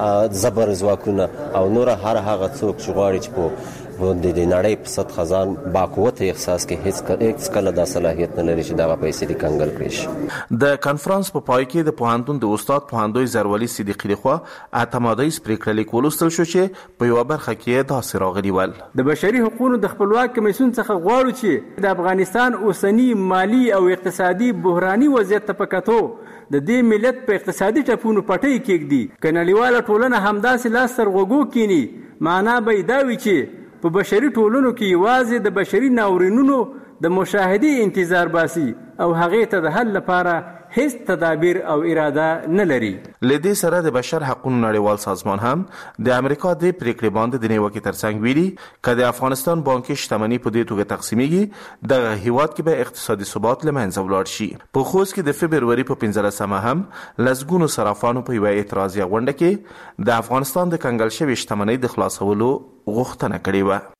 زبر ځواکونه او نور هر هغه څوک چې غواړي چې په د نړۍ په صد خزان باقوت احساس کې هیڅ کله د صلاحیت نه لري چې دا پیسې د کنګل کړي شي. د کانفرنس په پای کې د پوهنتون د استاد پوهندوی زروالي صدیقی لخوا اعتمادیز پریکړه لیک ولوستل شو چې په یو برخه کې داسې راغلي ول د بشري حقوقو د خپلواک کمیسیون څخه غواړو چې د افغانستان اوسنی مالی او اقتصادي بحراني وضعیت ته پکاتو د دې ملت په اقتصادي ټپونو پټي کېږدي کنالیواله ټولنه همداسې لاس تر غوږو کینی معنا به دا وي چې په بشري ټولنو کې یوازې د بشري ناورینونو د مشاهدي انتظار باسي او هغه ته د حل لپاره هیڅ تدابیر او اراده نه لري. لدې سره د بشر حقوقو نړیوال سازمان هم د امریکا د پریکړې باندې د نیوکې ترڅنګ ویلي چې د افغانستان بانکي شتمنۍ په دې توګه تقسیمېږي دغه هیواد کې به اقتصادي ثبات له منځه ولاړ شي. په خوست کې د فبروري په 15مه هم لسګونو صرافانو په یوه اعتراضي غونډه کې د افغانستان د کنګل شوی شتمنۍ د خلاصولو غوښتنه کړې وه.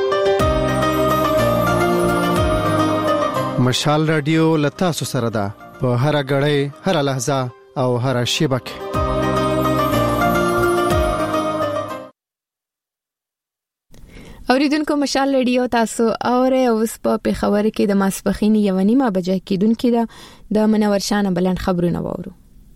مشال رادیو لتاسو سره ده په هر غړې هر لحظه او هر شیبه کې. اوریدونکو مشال رادیو تاسو اوره اوس په پیښور کې د ماسپخین 1:30 بجې کېدونکې ده د منور شانه بلند خبرونه وورو.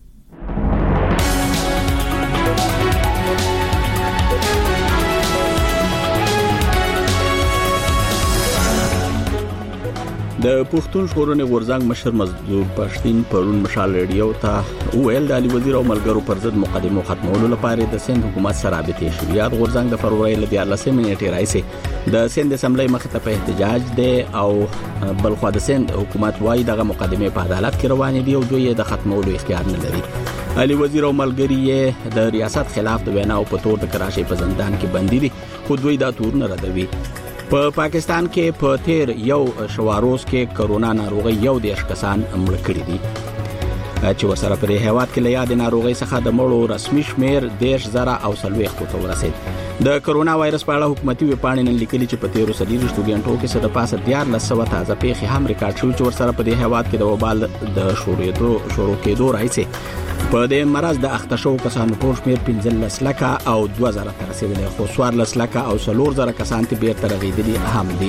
د پښتون ژغورنې غورځنګ مشر مزدور پښتين پرون مشال رادیو ته ویل د علي وزیر او ملګرو پر ضد مقدمه ختمولو لپاره د سند حکومت سره رابطې شوې. یاد غورځنګ د فروری ل 14 نیټې راځي د سند اسمبلی مخ ته په احتجاج دی او بلخو د سند حکومت وايي دغه مقدمه په عدالت کې روانې دي او دوی د ختمولو اختیار نه لري. علي وزیر او ملګری د ریاست خلاف د وینا او په تور د کراچۍ په زندان کې بندي دي خو دوی دا تور نه ردوي. په پاکستان کې په تیر یو شواروز کې کرونا ناروغي یو د اشکسان مړ کړي دي چې ورسره په هیواد کې له یاد ناروغي څخه د مړو رسمي شمیر 10,000 او 40 ته ورسید. د کرونا وایرس په اړه حکومتي ویبپاڼې نن لیکلي چې په تیرو 30 غنټو کې څه د پاسه 1400 تازه پیښې هم ریکارډ شوې چې ورسره په هیواد کې د وبال د شروع کېدو راځي. په دې مرز د اختشو کسانو ټول شمیر 15 لکه او 2000 تر رسیدلی خو 14 لکه او 4000 کسان ته بیرته رغیدلي هم دي.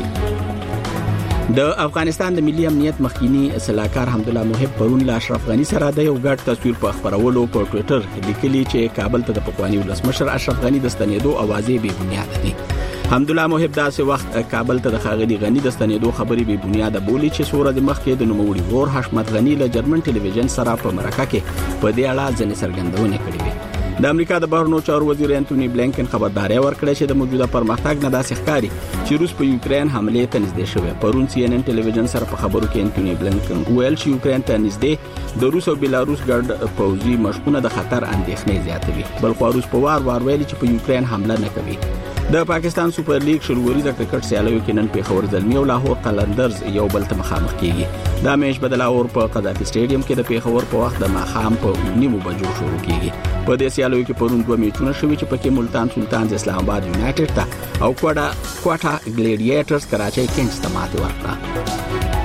د افغانستان د ملي امنیت مخکینی سلاکار حمدالله محب پرون له اشرف غنی سره د یو ګډ تصویر په خبرولو په ټوئیټر لیکلي چې کابل ته د پخوانی ولسمشر اشرف غنی د ستنېدو اوازې بې بنیاد دي. حمدالله محب داسې وخت کابل ته د خاغلی غنی د ستنېدو خبرې بې بنیاد بولی چې سوره د مخکې د نوموړي ور حشمت غنی له جرمن ټلویزیون سره په مرکه کې په دې اړه ځنې څرګندونه کړې وې. د امریکا د بهرنیو چارو وزیر انټونی بلینکن خبرداري ورکړه چې د موجوده پرمختګ نه داسې ښکاري چې روس په یوکرين حمله ته نږدې شوی. پرون سی ان ان ټلویزیون سره په خبرو کې انټونی بلینکن ویل چې یوکرين ته نږدې د روس او بیلاروس ګډ پوځي مشقونه د خطر اندېښنې زیاتوي. بلخو روس په وار ویلي چې په یوکرين حمله نه کوي. د پاکستان سوپر لیګ شروعوري د کرکټ سیالیو کې نن پیښور زلمی او لاهور قلندرز یو بل ته مخامخ کیږي. دا میچ په لاهور په قذافي سټیډیم کې د پیښور په وخت د ماښام په 9 بجو شروع کیږي. په دې سیالیو کې پرون دوه میچونه شوي چې پکې ملتان سلطانز اسلام آباد یونایټډ ته او کوټا ګلیډیټرز کراچۍ کینګز ته ماتې ورکړه.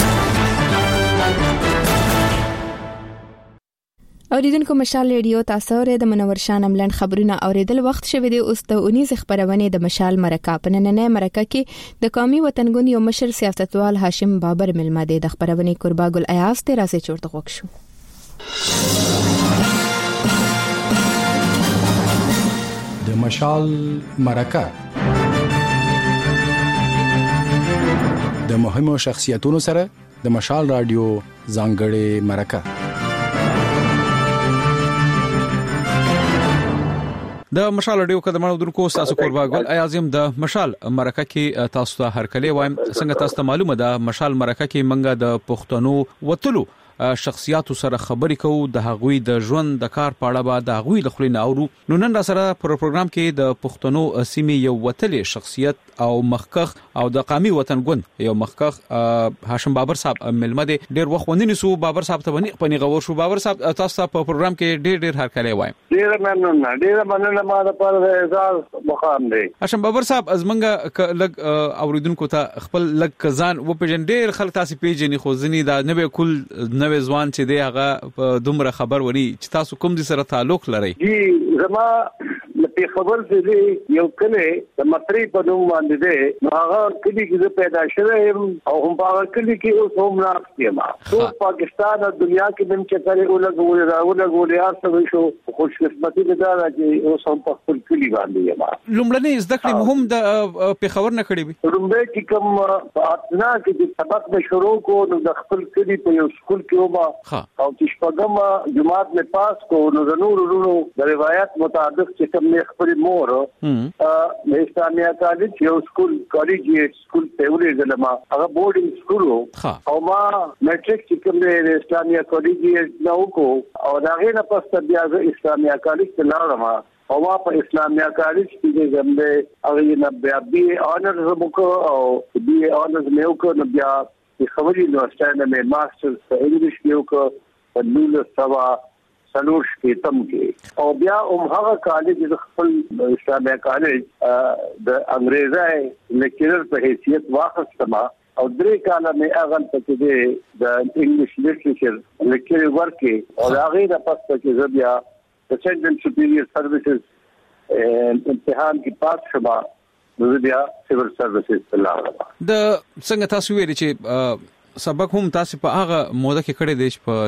اوریدونکو مشال رادیو تاسو د منور شان املن خبرونه اوریدل وخت شوه دی اوس د 19 خبرونه د مشال مرکه په نننه مرکه کې د قومي وطنګون یو مشر سیاستوال هاشم بابر ملما د خبرونه قربا ګل ایاز ته راځي چورته وښ شو. د مشال مرکه د مهمو شخصیتونو سره د مشال رادیو ځانګړې مرکه. د مشال رادیو قدمانو درکو تاسو قربا ګل ایازم د مشال مرکه کې تاسو ته هرکلی وایم. څنګه تاسو ته معلومه ده مشال مرکه کې منګه د پښتنو وتلو شخصیاتو سره خبرې کوو د هغوی د ژوند د کار په اړه به د هغوی له خلینو اورو. نو نن را سره پر پروګرام کې د پښتنو سیمې یو وتلې شخصیت او مخکخ او د قومي وطنګون یو مخکخ هاشم بابر صاحب ملمه دي. ډیر وخت ونی سو بابر صاحب ته پنی غوور شو. بابر صاحب تاسو په پروګرام کې ډیر هرکلی وایم. ډیر مننه ما د پر اعزاز مقام دی. هاشم بابر صاحب ازمنګ لګ اوریدونکو ته خپل لګ ځان و پیژن. ډیر خلک تاسو پیژنې خو ځنی دا نه به کل نوې ځوان چې دی هغه دومره خبر وري چې تاسو کوم دي سره تعلق لري. جی زما په خبر دې یو کله د مطری په نوم باندې دی نو هغه کلی کې پیدا شوم او هم هغه کلی کې اوس هم راځم. ټول پاکستان او دنیا کې دم چې کړي ولګول ارڅ شو خوش قسمتي ده چې اوس هم په خپل کلی باندې یم. لومړنۍ زده کړې هم د پیښور نه کړې وي. لومړی چې کوم په اتنا کې د سبق به شروع کو نو د خپل کلی په یو سکول کې وبا او چې شپږم جماعت نه پاس کو نو د نورونو د روایت مطابق چې کوم نه خپل مور د اسلامي کالج یو سکول کالج سکول ته ولېږل ما هغه بورډینګ سکول او ما میټریک چې کوم د اسلامي کالج نو کو او دا غیر پسته بیا اسلامي کالج ته لاړم او ما په اسلامي کالج کې زموږ هغه نه بیا بي اونرز وکړ او بي اونرز مې وکړ نو بیا د خبري یونیورسيټي نه ماسترز په انګلیش کې وکړ په نول سوا سلوش کې تم کې او بیا هغه کالج د خپل اسلامي کالج د انګريزي لیکچرر په حیثیت واخیستم او 3 کاله مې اغل پکې د انګلیش لیټریچر لیکچر ورکې او هغه د پاسه کې زبیا د سنټرل سپیریئر سرویسز امتحان کې پاس شوم نو بیا سیول سروسز په لار د څنګه تاسو ویل چې سبق هم تاسو په هغه موده کې کړی دی په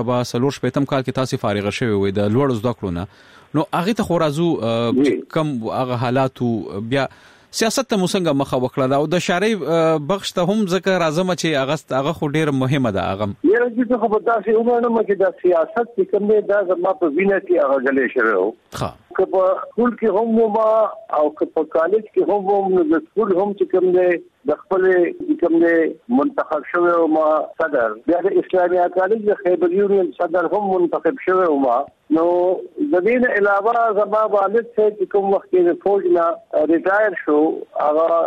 1940 کال کې تاسو فارغ شوی وي د لوړ زده کړو نه نو هغه ته خو راځو کم هغه حالات بیا سیاست ته موږ مخه وکړه دا او د شاري بخش ته هم ذکر راځم چې هغه خو ډیر مهمه ده هغه یره چې خو په تاسو ومنم چې د سیاست کې کوم دی دا زما په وینه کې هغه غلې شوی ها که په سکول کې هم ما او که په کالج کې هم نو د سکول هم چې کوم دی د خپل کوم دی منتخب شوی او ما صدر بیا د اسلامي کالج د خیبر یونین صدر هم منتخب شوی او ما نو د دې علاوه زما والد چې کوم وخت کې د فوج نه ریټایر شو هغه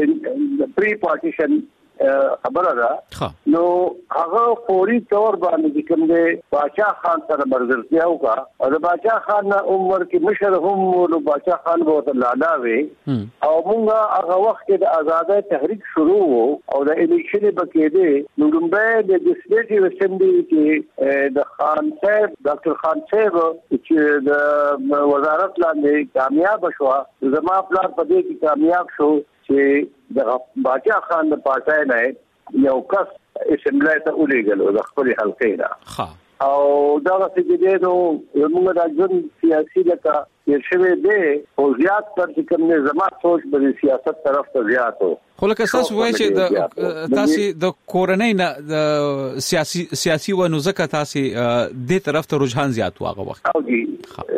د پری پارټیشن خبره ده نو هغه فوري تور باندې کوم دی باچا خان سره مرګرتیا وکړه او د باچا خان عمر کې مشر هم نو باچا خان وو لالا وی او موږ هغه وخت کې د آزادۍ تحریک شروع او د الیکشن بکیده نو لومبه د لیجسلیټیو اسمبلی کې د خان صاحب ډاکټر خان صاحب چې د وزارت لاندې کامیاب شو زما پلان په دې کې کامیاب شو چې د باچا خان د پاتای نه یو کس اسمبلی ته ولېګل د خپل حلقې نه او دا چې نو موږ د ژوند سیاسي لکه یشوي دی او زیات پر کوم نظام سوچ به سیاست طرف ته زیات وو خو لکه تاسو وایي چې د تاسو د کورنۍ نه د سیاسي و نو زکه تاسو د طرف ته رجحان زیات واغه وخت او جی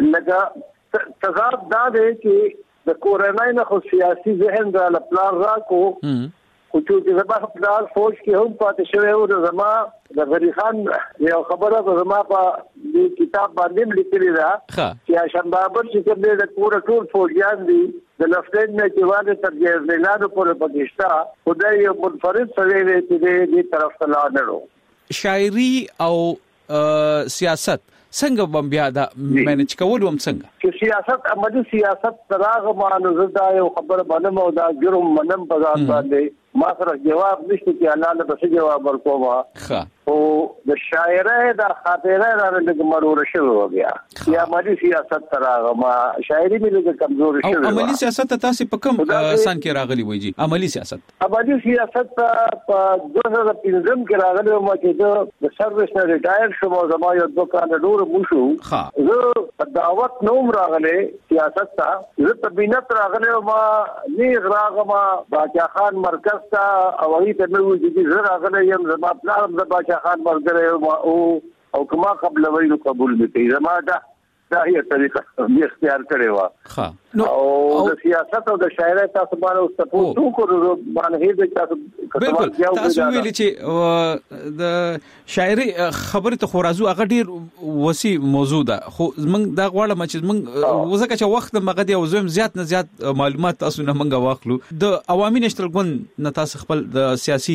لکه تضاد دا دی چې د کورنۍ نه خو سیاسي ذهن را لپلان راکو خو چې زما خپل فوج کې هم پاتې شوی او د زما د غری خان یو خبره د زما په دې کتاب باندې لیکلې ده چې شنبابر چې کوم د ټول فوجیان دي د لفظین نه جوانه تر جیرلانو پر پاکستان خدای یو منفرد سوي وي چې دې طرف ته لاړو شاعري او سیاست څنګه بیا دا مینج کول هم څنګه چې سیاست عملی سیاست تراغه مانو زدا یو خبر باندې مو دا جرم منم بازار باندې ما سره جواب نشته چې الله له بس جواب ورکوم ها او د شاعرۍ د خاطره راغله مرور شوی بیا یا عملی سیاست تراغه ما شاعري مې له کمزور شوی عملی سیاست تاسو په کوم سن کې راغلی وای جی عملی سیاست په 2015 کې راغلی ما چې د سرویس نه ریټایر شوم او زما یو دوکان ډور موشو زه په دعوت نوم راغله سیاست ته زه په بینت راغله ما نه راغما باچا خان مرکز تا او هی ته مې وځي زه راغله یم زما پلان د باچا خان مرګره او کما قبل ویلو قبول دي زما دا هي طریقه به اختیار کړي وا او د سیاست او د شاعرۍ تاسو باندې تاسو کو باندې د تاسو ویلي چې د شاعرۍ خبره ته خورازو هغه ډیر وسیع موضوع ده خو موږ دا غواړم چې موږ وزکه چې وخت مغدي او زم زیات نه زیات معلومات تاسو نه منګه واخلو د عوامي نشتل ګوند نه تاسو خپل د سیاسي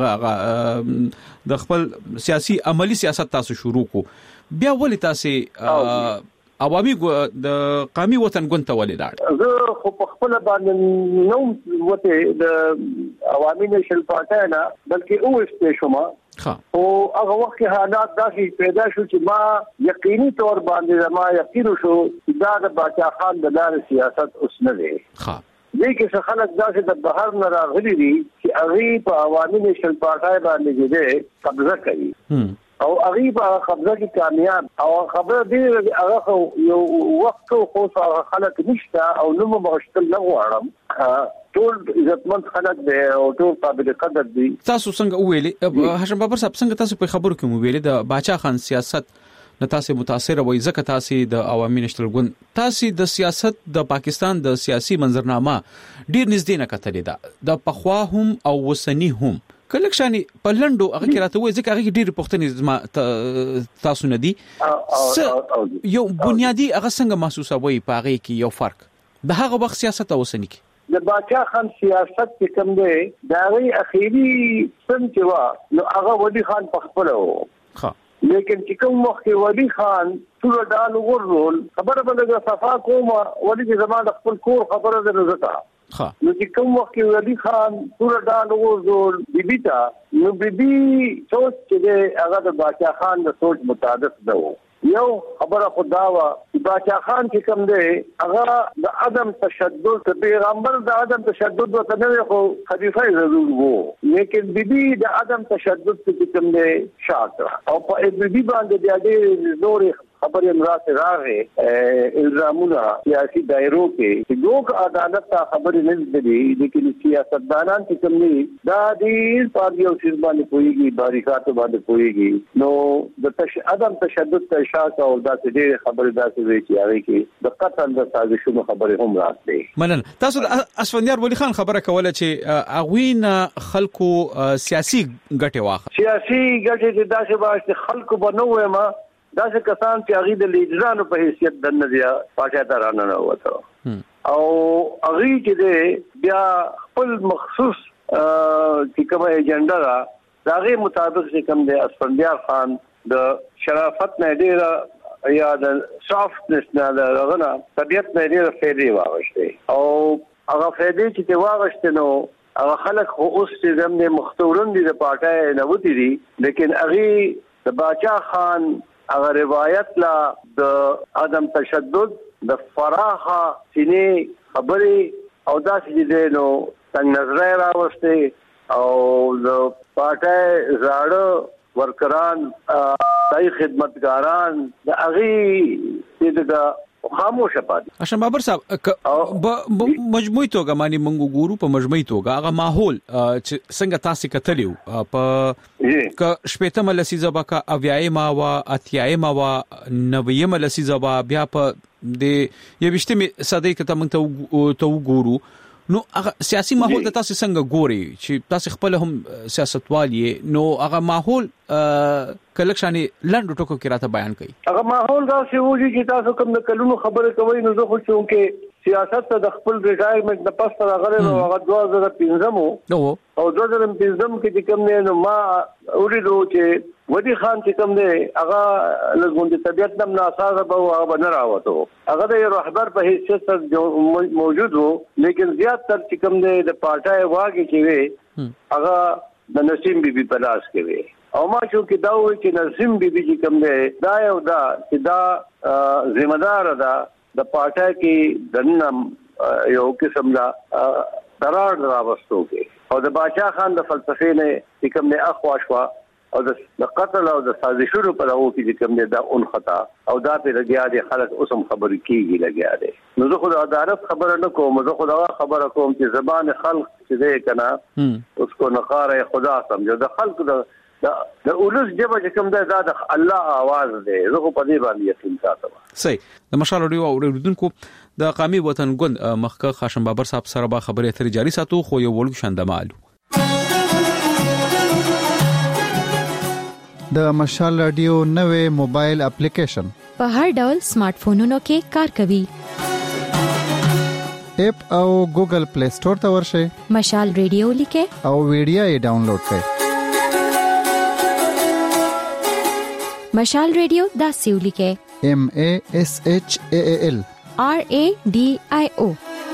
د خپل سیاسي عملی سیاست تاسو شروع کو بیا ولې تاسو عوامي د قومي وطن ګوند ته ولې لاړ زه خو په خپل باندې نو وته د عوامي نشل پاتای نه بلکې او استشما او هغه وخت کې حالات داسې پیدا شو چې ما یقیني تور باندې ما یقین شو دا د باچا خان د لارې سیاست اوس نه دی دې کې څه خلک داسې د بهر نه راغلي دي چې هغه په عوامي نشل پاتای باندې دې قبضه کوي او هغه په قبضه کې کامیاب او خبره دی هغه یو وخت خو خلک نشته او نو مغشتل نه غواړم ټول عزتمن خلک دی او ټول قابل قدر دي تاسو څنګه ویلي هاشم بابر صاحب څنګه تاسو په خبرو کې ویلي د باچا خان سیاست نه تاسو متاثر وای ځکه تاسو د عوامي نشتل ګوند تاسو د سیاست د پاکستان د سیاسي منظرنامه ډیر نږدې نه کتلې ده د پخوا هم او وسنی هم کله شاني په لندو هغه کې راته وای ځکه هغه ډیر پښتني تاسو نه دي یو بنیادی هغه څنګه محسوسه وای په هغه کې یو فرق د هغه وخت سیاست او وسنی کې د باچا خان سیاست کې کوم دی دا وی اخیری څنګه وا نو هغه ولی خان په خپل وو لیکن چې کوم وخت ولی خان ټول ډال ورول خبره بلګه صفا کوم ولی چې زما د خپل کور خبره ده زتا نو چې کوم وخت ولی خان ټول ډال ورول بیبیتا نو بیبي سوچ چې هغه د باچا خان د سوچ مطابق ده یو خبره خدا وا باچا خان چې کوم دی هغه د عدم تشدد پیغمبر د عدم تشدد وته نه خو خلیفہ ضرور وو لیکن بیبي د عدم تشدد چې کوم دی شاته او په بیبي باندې د دې نورې خبرې امرات راغې الزامونه سیاسي دایرو کې لوک عدالت ته خبرې نه دي لیکن سیاستدانان چې کوم دي دا د پارټي او سیس باندې کويږي باریکات باندې کويږي نو د عدم تشدد ته اشاره او دا دې خبرې داسې وی چې هغه کې د قتل د سازشونو خبرې هم راځي منن تاسو اسفندیار ولی خان خبره کوله چې اغوین خلکو سیاسي ګټه واخه سیاسي ګټه د داسې باندې خلکو بنوي ما دا څه کسان چې هغه د لیډرانو په حیثیت د نظر پاټه ته رانه وته او هغه چې بیا خپل مخصوص چې کومه ایجنډا را دغه مطابق چې کوم د اسفندیار خان د شرافت نه ډیره یا د سافټنس نه دغه طبيعت نه ډیره فائدې واغشته او هغه فائدې چې واغشته نو هغه خلک خو اوس چې زموږ مختورن دي د پاټه نه وتی دي لیکن هغه د باچا خان هغه روایت لا د عدم تشدد د فراخه سینې خبري او داسې دي نو څنګه نظر راوسته او د پاټه زاړه ورکران دای خدمتګاران د هغه د خاموشه پاتې اشم بابر صاحب مجموعي توګه معنی منګو ګورو په مجموعي توګه هغه ماحول چې څنګه تاسو کتلیو په ک شپېتم لسیزه کا اویایما وا اتیایما وا نویم لسیزه وا بیا په د یوشتمه صدې کې تمنګ ته وګورو نو هغه سیاسي ماحول د تاسو څنګه ګوري چې تاسو خپل هم سیاستوال یې نو هغه ماحول کلکشاني لنډ ټکو کې راته بیان کړي هغه ماحول دا چې وږي چې تاسو کوم د کلونو خبره کوي نو زه خو چې سیاست ته د خپل ریټایرمنټ نه پس تر غره نو هغه 2015 او 2015 کې کوم نه ما اوریدو چې ودی خان چې کوم دی هغه لږوند طبيعت نم ناسازه به هغه نه راوته هغه د رهبر په حیثیت موجود وو لیکن زیات تر چې کوم دی د پارټای واګي چې وي هغه د نسیم بیبي په لاس کې وي او ما چې دا وایي چې نسیم بیبي چې کوم دی دا یو دا چې دا ذمہ دار ده د پارټای کې دنم یو قسم لا قرار راوستو کې او د باچا خان د فلسفې نه چې کوم نه اخواشوا او د قتل او د سازشونو پر او کې کوم نه دا اون خطا او دا په لګیا دي خلک اوسم خبرې کیږي لګیا دي نو زه خو د عدالت خبره نه کوم زه خو دا خبره کوم چې زبان خلق چې ده کنه اس کو نخاره خدا سمجو د خلق د اولس جبه چې کوم ده د الله आवाज ده زه په دې باندې یقین ساتم صحیح د مشال اوري اوریدونکو د قومي وطن ګوند مخکې خاشم بابر صاحب سره به خبرې اترې جاري ساتو خو یو ولګ شاندمالو د مشال رادیو نوې موبایل اپلیکیشن په هر ډول سمارټ فونونو کې کار کوي اپ او ګوګل پلی سٹور ته ورشئ مشال رادیو لیکه او ویډیو یې ډاونلوډ کړئ مشال رادیو دا سیو لیکه MASHAAL RADIO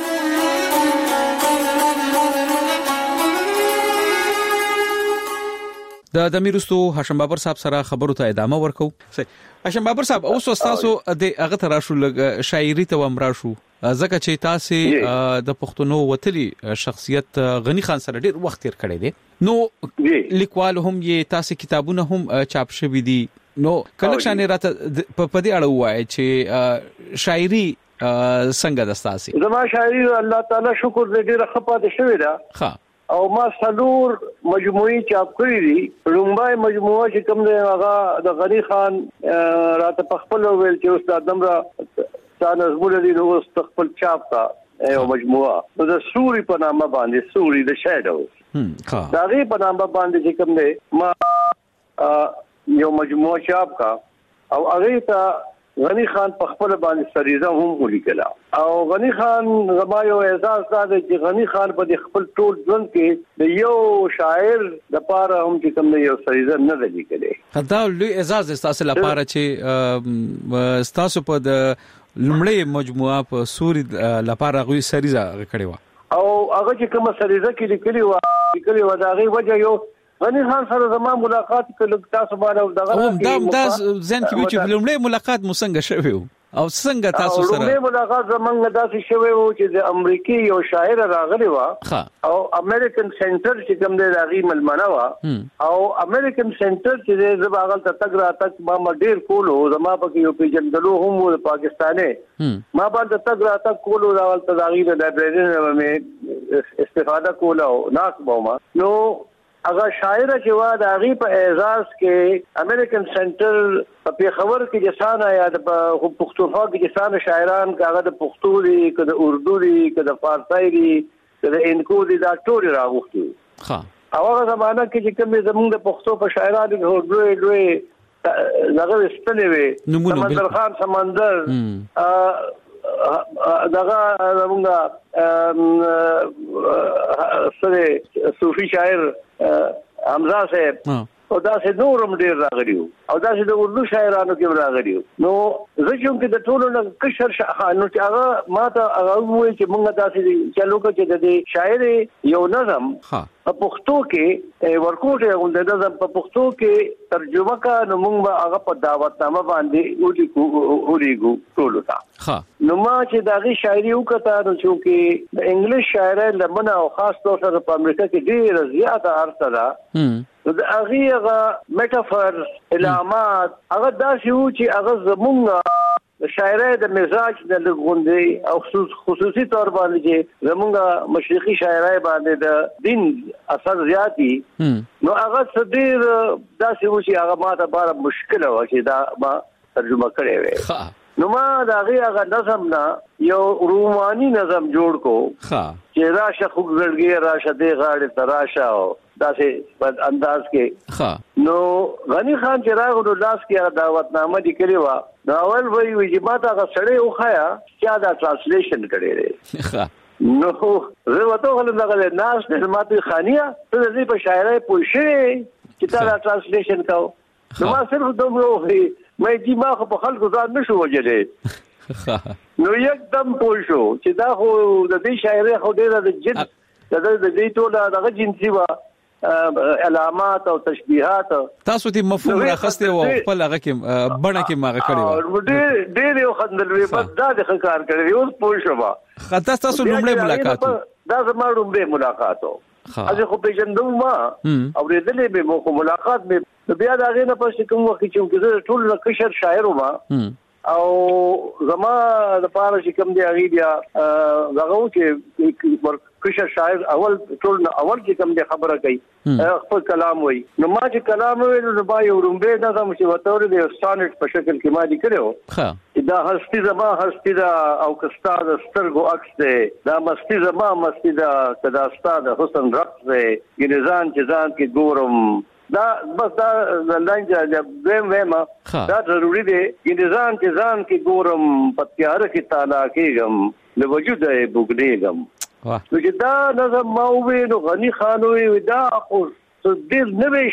د دمیرستو هاشم بابر صاحب سره خبرو ته ادامه ورکو هاشم بابر صاحب اوس تاسو د هغه تراشو شاعري ته ومراشو ځکه چې تاسو د پښتنو وتلي شخصیت غنی خان سره ډیر وخت تیر کړی دی نو لیکوال هم یې تاسو کتابونه هم چاپ شوي دي نو کله شانه راته په دې اړه وایي چې شاعري څنګه د تاسو زما شاعري الله تعالی شکر دې ډیر خپاته شوی دا ها او ما څلور مجموعي چاپ کړی دي رومبای مجموعه چې کوم دی هغه د غنی خان راته خپل ویل چې استاد دمرا ځان زموږ دي نو خپل چاپ تا یو مجموعه د سوري په نامه باندې سوري د شادو دا غي په نامه باندې چې کوم دی ما یو مجموعه چاپ کا او هغه ته غنی خان په خپل باندې سریزه هم ولیکلا او غنی خان زما یو احساس دا چې غنی خان په خپل ټول ژوند کې د یو شاعر د پاره هم چې کوم یو سریزه نه لیکلې دا لوی اعزاز تاسو لپاره چې تاسو په د لمړی مجموعه په سوري لپاره غوي سریزه کړې و او هغه چې کوم سریزه کې لیکلې و دا غي وجه یو غنی خان سره زما ملاقات کړل تاسو باندې دغه دا ځین کې چې لومړی ملاقات مو څنګه شوی او څنګه تاسو سره لومړی ملاقات زمونږ داسې شوی و چې د امریکای یو شاعر راغلی و او امریکن سنټر چې کوم دی راغی ملمنه و او امریکن سنټر چې زما هغه تک را تک ما ډیر کولو زما په یو پیجندلو هم د پاکستاني ما باندې تک را تک کولو راول تداغي د لایبرری مې استفاده کولو ناس بوما نو اگر شاعر چې وا د غي په اعزاز کې امریکن سنټر په خبر کې جسان یا د پښتونخوا کې جسان شاعران کاغه د پښتو دي کده اردو دي کده فارسی دي کده انکو دي دا ټول راغوښتي ها هغه زمانہ کې چې کوم زمونږ د پښتو په شاعرانو هغه دغه استلې وي سمندر خان سمندر دغه زمونږ سره صوفي شاعر حمزه صاحب او دا سه نورم ډیر راغلیو او دا سه د اردو شاعرانو کې راغلیو نو زه چې د ټولو نه کشر نو چې هغه ماته هغه وایي چې موږ داسې چلو کې د شاعر یو نظم په پښتو کې ورکوټه د نظم په پښتو کې ترجمه کا نو موږ هغه په دعوتنامه باندې ولیکو ټولو ته نو ما چې داغي شاعري وکړه نو چې د انګلیش شاعر لمنه او خاص طور سره په امریکا کې ډیر زیاته ارثه ده د هغه میټافور علامات هغه داسې و چې هغه زمونږ شاعرای د مزاج د لغوندې او خصوصي تور باندې چې زمونږ مشرقي شاعرای باندې د دین اثر زیاتی نو هغه صدیر داسې و چې هغه ماته بار مشکل و چې دا ما ترجمه کړې وې نو ما دا هغه نظم نه یو روماني نظم جوړ کو چې راشه خوګړګي راشه دې غاړې تراشه او داسې په انداز کې نو غنی خان چې راغلو لاس کې دعوتنامه لیکلې و نو اول وی چې ما ته غسړې وخایا چې دا ترانسلیشن کړي نو زه وته غلطه ناس نه ماته خانیه ته دې په شاعرۍ پوښې چې دا ترانسلیشن کاو نو ما صرف دومره مې چې ما خو په خلکو ځان نشو وجلې نو یکدم پوښو چې دا خو د دې شاعرۍ خو ډېر د جد د دې ټول دغه جنسي و علامات او تشبيهات تاسو دې مفهوم راخسته او خپل هغه کې بڼه کې ماغه کړی و ډېر یو خندل وی بس دا د ښکار کړی اوس پوښوما خاطر تاسو لومړی ملاقات دا زما لومړی ملاقات او خو پیژندم ما او دې به مو ملاقات به بیا دا غینه پښې کوم وخت چې ټول کشر شاعر ما او زما د پاره چې کوم دی هغه بیا دغه چې کشر شاعر اول ټول اول چې کوم دی خبره کوي خپل کلام وای نو ما چې کلام ویل نو با یو رومبه دا چې وتور دی سټانډ په شکل کې ما دي کړو دا هستی زما هستی دا او کستا د سترګو عکس دی دا مستی زما مستی دا کدا استاد حسن رقص دی ګنزان چې ځان کې ګورم دا بس دا لنجه ویم دا ضروری دی ګنزان چې ځان کې ګورم پتیار کې تالا کېږم له وجود یې بوګډېږم نو چې دا نظم ما وې نو غنی خان وې دا خو دې نوې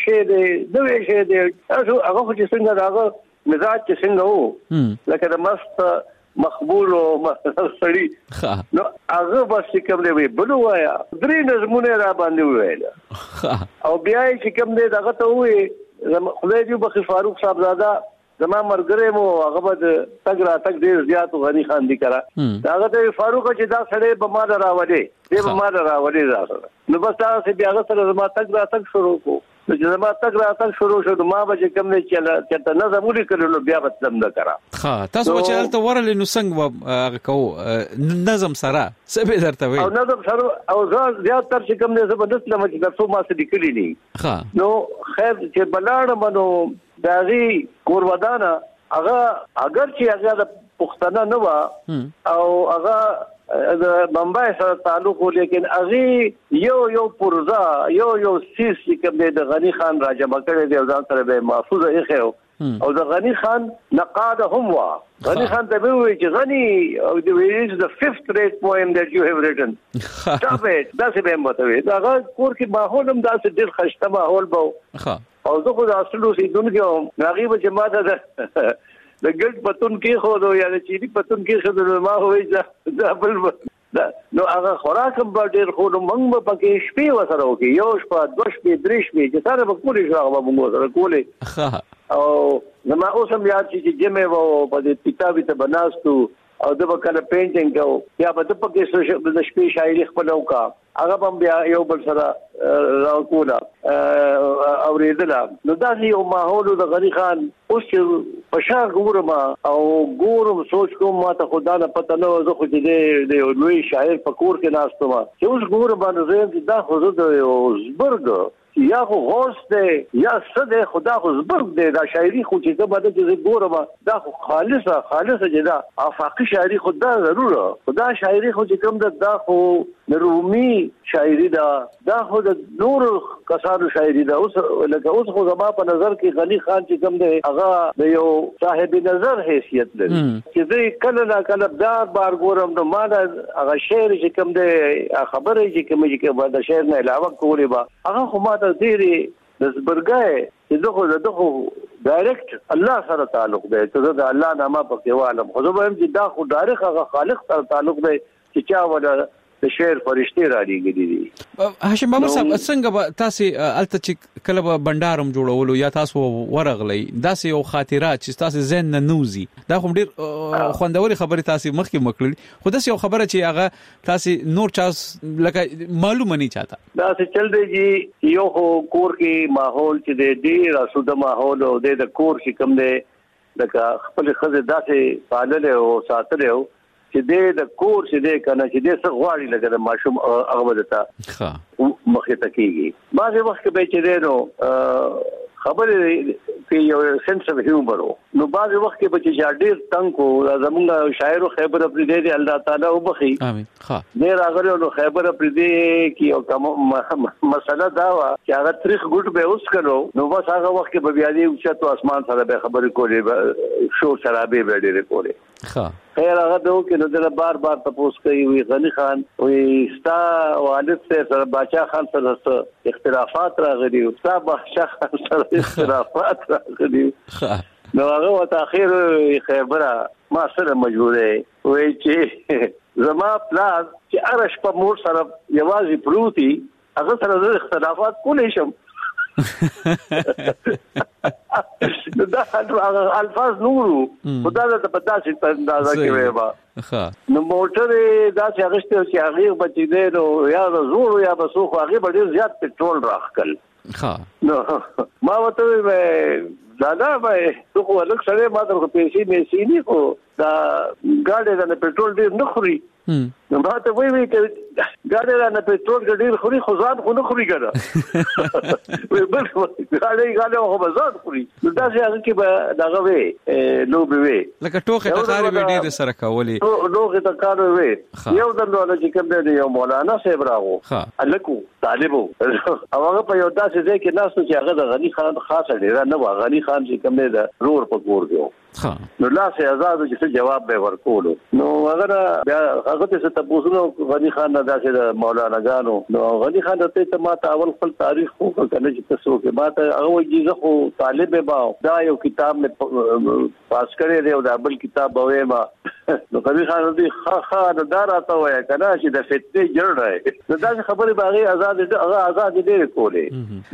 شی دی تاسو هغه چې څنګه داغه مزاج چې څنګه وو لکه د مست مقبول او سړی نو هغه بس کوم دی بلو وایا درې نظمونه را باندې ویل او بیا چې کوم دی دغه ته وې خدای دې بخي فاروق صاحب زاده زما مرګره مو هغه به تک ډیر زیات غنی خان دي کرا هغه ته فاروق چې دا سړی به ما راوړي دې به ما راوړي راځه نو بس تاسو بیا هغه سره زما تک شروع کو نو چې زما تک شروع شو ما به کوم نه چې نظم ولیکلو بیا به تم نه کرا تاسو چې هلته ورل نو څنګه کو نظم سره څه درته وي او نظم سره او زیات تر چې کوم نه زبردست لمه چې تاسو ما سره لیکلی نه نو خیر چې بلاړ منو داغي کورودانه هغه اگر چې هغه د پښتنه نه و او هغه د بمبای سره تعلق لیکن هغه یو پرزا یو سیس کوم د غنی خان راجمع کړی دی ځان سره به محفوظه یې او د غنی خان نقاد هم وا غنی خان ته وی چې غنی او د ویز د 5th rate poem that you have written stop it دا څه به متوي دا کور کې ماحول هم دا څه ډیر خشته ماحول بو او زه خو د اصلو سیدونکو غریب جماعت د ګډ پتون کې خو دو یا د چيري پتون کې خو د ما هوې ځابل نو هغه خوراک هم ډېر خو موږ پکې شپې وسره وکي یو شپه دوه شپې درې شپې چې سره به کولې شو هغه موږ سره کولې او زما اوس هم یاد چې جمع و په دې کتابي ته بناستو او د وکړه پینټینګ کو یا په دې پکې د شپې شاعري خپل وکا هغه هم بیا یو بل سره راکولا اوریدلا نو دا یو ماحول د غنی خان اوس په شار ګورم او ګورم سوچ کوم ما ته خدا نه پته نه زه خو دې د لوی شاعر په کور کې ناستم چې اوس ګورم باندې دا خو د زبرګ یا خو غوث دی یا څه دی خدا خو زبرګ دی دا شاعري خو چې زه باندې چې ګورم دا خو خالصه چې دا افاقي شاعري خو دا ضروره خدا شاعري خو چې کوم دا خو رومي شاعري دا خو د نور کسانو شاعري دا اوس لکه اوس خو زما په نظر کې غنی خان چې کوم دی هغه د یو صاحب نظر حیثیت لري چې زه کله نا کله بار ګورم نو ما دا هغه شعر چې کوم دی خبره چې کوم د شعر نه علاوه کولې با هغه خو ما ته ډېری د زبرګای چې دغه ډایرکټ الله سره تعلق دی ته د الله نامه په عالم خو زه هم چې دا خو ډایرکټ هغه خالق سره تعلق دی چې چا ولا د شعر فرشتي را لګیدي دي هاشم بابا صاحب څنګه تاسو الته چې کله بندارم جوړولو یا تاسو ورغلی داسې یو خاطرات چې تاسو ذهن نه نوزي دا کوم ډیر خوندوري خبره تاسو مخکې مکړل خو داسې یو خبره چې هغه تاسو نور چا لکه معلومه نه چاته دا څه چل دی جی یو کور کې ماحول چې ډیر اسوده ماحول او د کور چې کوم دی لکه خپل خزه داسې پالل او ساتل چې د کور چې د کنه چې د څه غواړي لکه د ماشوم هغه ودتا مخه تکیږي بعض وخت به چې نو خبره کې یو سنس اف هیومر نو بعض وخت کې به چې ډېر تنگ کو زمونږ شاعر خیبر افریدی دی الله تعالی وبخي امين ها ډېر هغه نو خیبر افریدی کې یو کوم مسله دا و چې هغه تاریخ ګډ به اوس کړو نو بس هغه وخت کې به بیا دی چې تو اسمان سره به خبرې کولې شو شرابې به ډېر کولې ها خیر هغه ته کې نو د بار تاسو کوي وی غنی خان وی ستا والد سره باچا خان سره اختلافات راغلي او ستا باچا خان سره اختلافات راغلي نو هغه تاخير خبره ما سره مجبورې وی چې زما پلان چې ارش په مور سره یوازې پروتي هغه سره اختلافات کولې شم دا الفاظ نورو خدای ته پتا چې په اندازه کې وایي نو موټر دا چې هغه چې هغه بچی دی نو یا زور یا بسو خو هغه ډېر زیات پټرول راخکل نو ما وته دا به خو الک سره ما ته پیسې مې سینې خو دا ګاډي د پټرول ډېر نه خوري نو ما ته وی چې ګاډي نه پټرول ډېر خوري خو ځان خو نه خوري ګره وی بل ګاډي خو بازار خوري دا چې هغه کې به دغه وی لوب وی لکه ټوخه ټکاري وی ډېر سره کولي ټوخه ټکاري وی یو دنه چې کوم دی یو مولانا صاحب راغو الکو طالبو هغه په یو داسې ځای کې ناس چې هغه د غنی خان خاصه ډیر نه و غنی خان چې کوم دی د رور په کور دی نو لاسه آزاد چې جواب به ورکول نو هغه بیا هغه ته تاسو نو غنی خان نه داسې مولانا غانو نو غنی خان ته ما ته اول خپل تاریخ خو کنه چې تاسو کې ما ته هغه وایي خو طالب به دا یو کتاب مې پاس کړی دی او دا بل کتاب به ما نو غنی خان دې خا دا راته وایي کنه چې د فتنې جوړ راځي نو دا خبره باغې آزاد دې کولې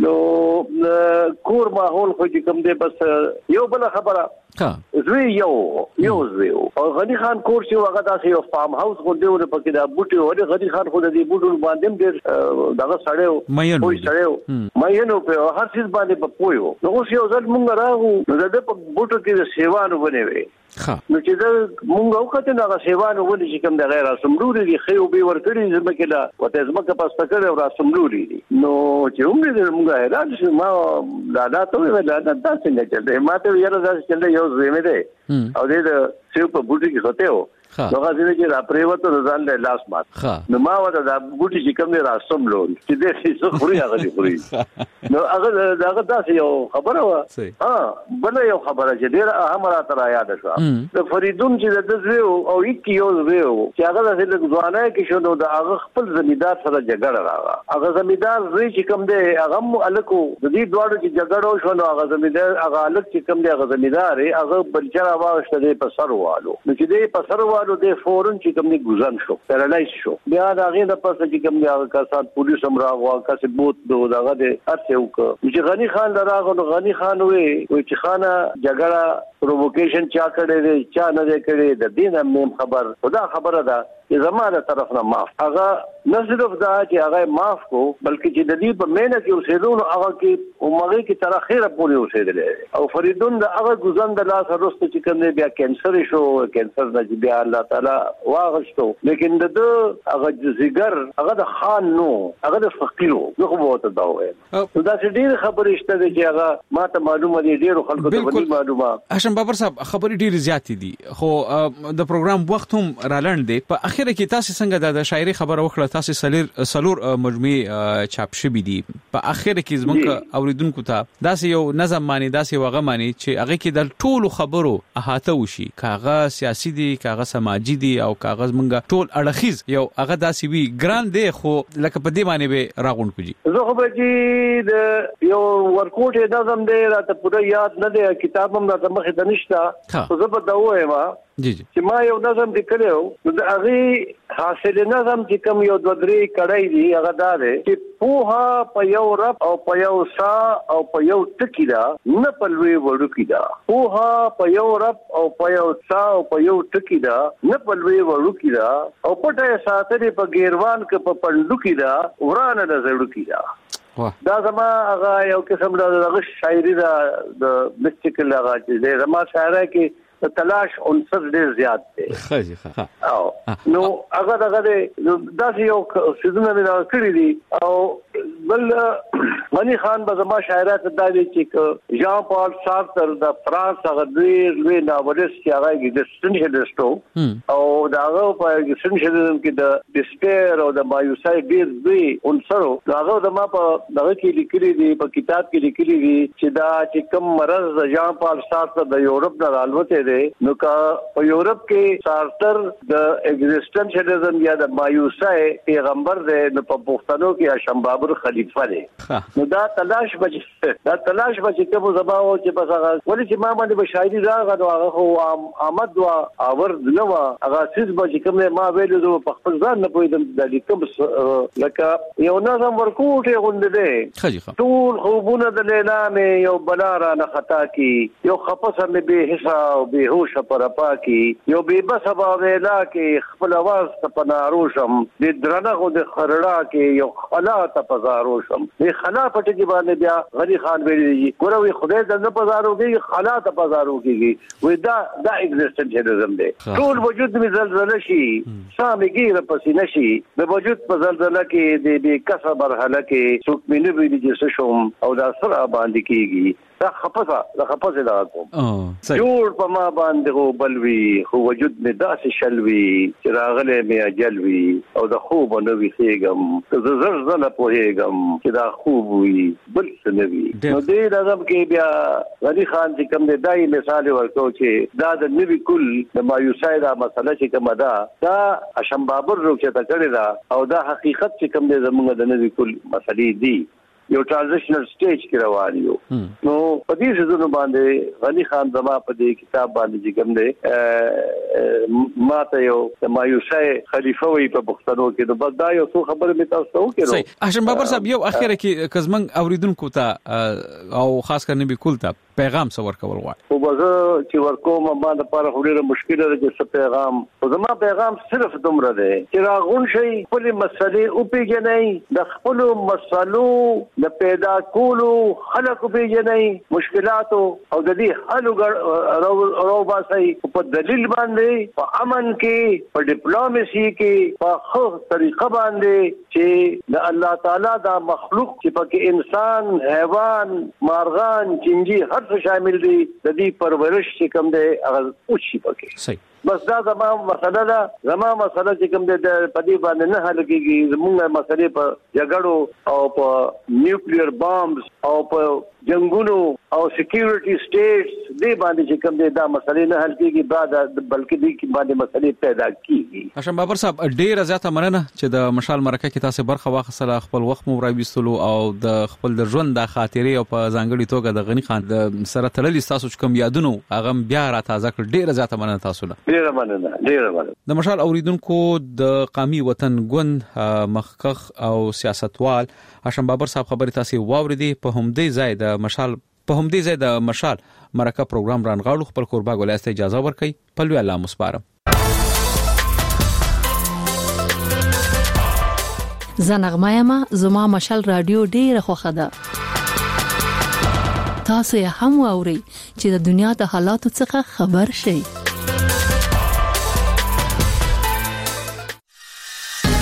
نو کور ماحول خو چې کوم دی بس یو بل خبره زوی یو او غنی خان کور چې هغه داسې یو فارم هاوس غوډه پکې دا بوټي وره غنی خان خو د دې بوټو باندې ډېر دغه سړیو وای سړیو مېنو په هر څه باندې په پویو نو اوس یو ځل مونږ راغو نو د بوټو کې د سیوانو بنوي نو چې دا مونږ وخت نه هغه سیوانو ولې چې کوم د غیر اسمبلوري دي خو به ورکړي زمکه لا وته زمکه پاسته کړي او اسمبلوري دي نو چې موږ موږ حیران شو ما دا ته ویل دا څنګه چلته ما ته یاره دا چلته یو زمې ده او دې سیو په بوټي کې هته و نو هغه چې را پریوته ځان له لاس مات نو ما وته دا بوټي چې کوم نه راسم لون چې دې څه خوري هغه دې خوري نو هغه دا یو خبره و بل یو خبره چې ډیره اهم را تر یاد شو د فریدون چې د زوی او یک یو زوی چې هغه د ځوانای کې شنو د هغه خپل زمیدار سره جګړه راغله هغه زمیدار زوی چې کوم دی هغه الکو د دې دواړو چې جګړه شو نو هغه زمیدار هغه الک چې کوم دی هغه زمیدار هغه بلچرا واغشته په سر والو نو چې دې په سر والو د فورن چې کوم نه ګزن شو پیرالایز شو بیا دا غي د پاسه چې کوم نه کسان پولیس هم راغوا کسه بوت دغه د ارته وک چې غنی خان راغلو غنی خان وې چې خانه جګړه پرووکیشن چا کړي دي چا نه کړي د دین هم خبر خدا خبره ده چې زماره طرف نه معاف هغه نه صرف دا چې هغه معاف کو بلکې چې د دې په مینه کې اوسېدون هغه کې عمره کې تر اخره پورې اوسېدل او فریدون د هغه ګزند لاس وروسته چې کوم بیا کینسر شو کینسر نه بیا الله تعالی واغشتو لیکن د هغه جزګر هغه د خان نو هغه د فقیرو نو خو وته دا وایي دا چې ډیر خبرې شته چې هغه ماته معلومه دي ډیر خلکو ته ودی معلومه هاشم بابر صاحب خبرې ډیر زیات دي خو د پروګرام وخت هم رالند دی په اخر کې تاسو څنګه د شاعري خبره وکړه تاسو سلور مجموعه چاپ شوې دي په اخر کې زمونږ اوریدونکو ته داسې یو نظم معنی داسې وغه معنی چې هغه کې د ټولو خبرو احاطه وشي کاغه سیاسي دي کاغه سماجی دي او کاغذ مونږ ټول اړخیز یو هغه داسې وی ګران دی خو لکه په دې معنی به راغون کوجی زه خو به چې د یو ورکوټ نظم دی راته پوره یاد نه دی کتاب هم راته مخې ته نشته خو زه به دا وایم جی چې ما یو نظم لیکلو نو د هغه حاصل نظم چې کوم یو دوه درې کړای دی هغه دا دی چې پوها په یو رب او په یو سا او په یو ټکی دا نه په لوی وړوکی دا پوها په یو رب او په یو سا او په یو ټکی دا نه په لوی وړوکی دا او پټه ساتري په ګیروان کې په پندوکی دا ورانه د زړوکی دا دا زما هغه یو قسم د شاعري دا د مستقل هغه چې زما شاعري کې تلاش عنصر ډیر زیات دی خاصه ها نو هغه دغه داسې یو سيزونه مې کړی دي او بل غنی خان به زما شاعرات د چې ژان پال سارتر د فرانس هغه لوی ناولست چې هغه ایگزیستنشلیسټو او داغه په ایگزیستنشلیزم کې د ډسپیر او د مایوسای ډیر دوی عنصر هغه زما په دغه کې لیکلي دي په کتاب کې لیکلي دي چې دا چې کوم مرز د ژان پال سارتر د یورپ نه راوته نو کا په یورپ کې سارتر د ایگزیستنشلیزم یا د مایوسای پیغمبر دی نو په پښتنو کې هاشم بابر خلیفہ دی نو دا تلاش بچ کوم زباو چې بس هغه ولې چې ما باندې بشایری راغلو هغه خو آمد وا اور نو هغه سیس بچ کوم ما ویلو په خپل ځان نه پوهیدم د لیکم لکه یو نظم ورکوټه غوند دی ټول خوبونه د لیلا مې یو بلا را نه خطا کی یو خپسه مې به حساب هوش پر پاکي یو به بس با ویلا کې خپل आवाज ته پناروشم د درنغو د خرړا کې یو خلا ته پزاروشم د خلا پټ کې باندې بیا غنی خان ویلي ګوروي خدای د نه پزاروږي خلا ته پزاروږي وې دا ایگزیستنشلیزم دی ټول وجود می زلزلہ شي سامګیر پسې نشي د وجود په زلزلہ کې د بي کسبر هله کې څوک مینه ویلي چې شوم او دا سره باندې کیږي دا خپسه دا کوم جوړ په ما باندې هو بلوي خو وجود می داسې شلوي چې راغله می اجلوي او د خوب نو وی سیګم زر زنه پوهېګم چې دا خوب وي بل څه نوي نو دې نظم کې بیا غنی خان چې کوم دای مثال ورکو چې دا د نوي کل د مایوسای دا مسله چې کوم دا هاشم بابر روکه تا کړی دا او دا حقیقت چې کوم د زمونږ د نوي کل مسلې دي یو ټرانزیشنل سټیج کې روان یو نو په دې ځونو باندې غنی خان زما په دې کتاب باندې چې کوم دی ماته یو د مایوسای خلیفہ وی په پښتنو کې نو بس دا یو څه خبره مې تاسو ته وکړو هاشم بابر صاحب یو اخیره کې کزمن اوریدونکو ته او خاص کر نبی کول ته پیغام څور کول غواړي او بزه چې ورکوم ما د لپاره ډیره مشکله ده چې څه پیغام او زما پیغام صرف دومره دی چې راغون شي خپل مسلې او پیژنې د خپل مسلو د پیدا کولو خلق پیژنې مشکلات او د دې حل راو باسي په دلیل باندې په امن کې په ډیپلوماسي کې په خو طریقه باندې چې د الله تعالی دا مخلوق چې پکې انسان حیوان مارغان چنجي هر څه شامل دي د دې پرورش چې کوم دی هغه اوچی پکې صحیح بس دا زما مسله ده چې کوم د پدې باندې نه حل کیږي زموږ مسلې په جګړو او په نیوکلیر بامز او په جنگونو او سکیورټي سټیټس دې باندې چې کوم دا مسلې نه حل کیږي بلکې دې کې باندې مسلې پیدا کیږي. هاشم بابر صاحب ډیر زیاته مننه چې د مشال مرکه کې تاسو برخه واخیستله، خپل وخت مو راويستلو او د خپل د ژوند د خاطرې او په ځانګړي توګه د غنی خان د سره تللي تاسو کوم یادونه هغه بیا را تازه کړ. ډیر زیاته مننه تاسو له. ډیر مننه. د مشال اوریدونکو د قومي وطن ګوند مخکخ او سیاستوال هاشم بابر صاحب خبرې تاسو واوریدي. په همدې ځای د مشال مرکه پروګرام رانغاړو. خپل قربا ولایت اجازه ورکړي. په لوی الله مسپارم. زنغمایما زما مشال رادیو ډیره خوښه ده. تاسو یې هم واورئ چې د دنیا د حالاتو څخه خبر شئ.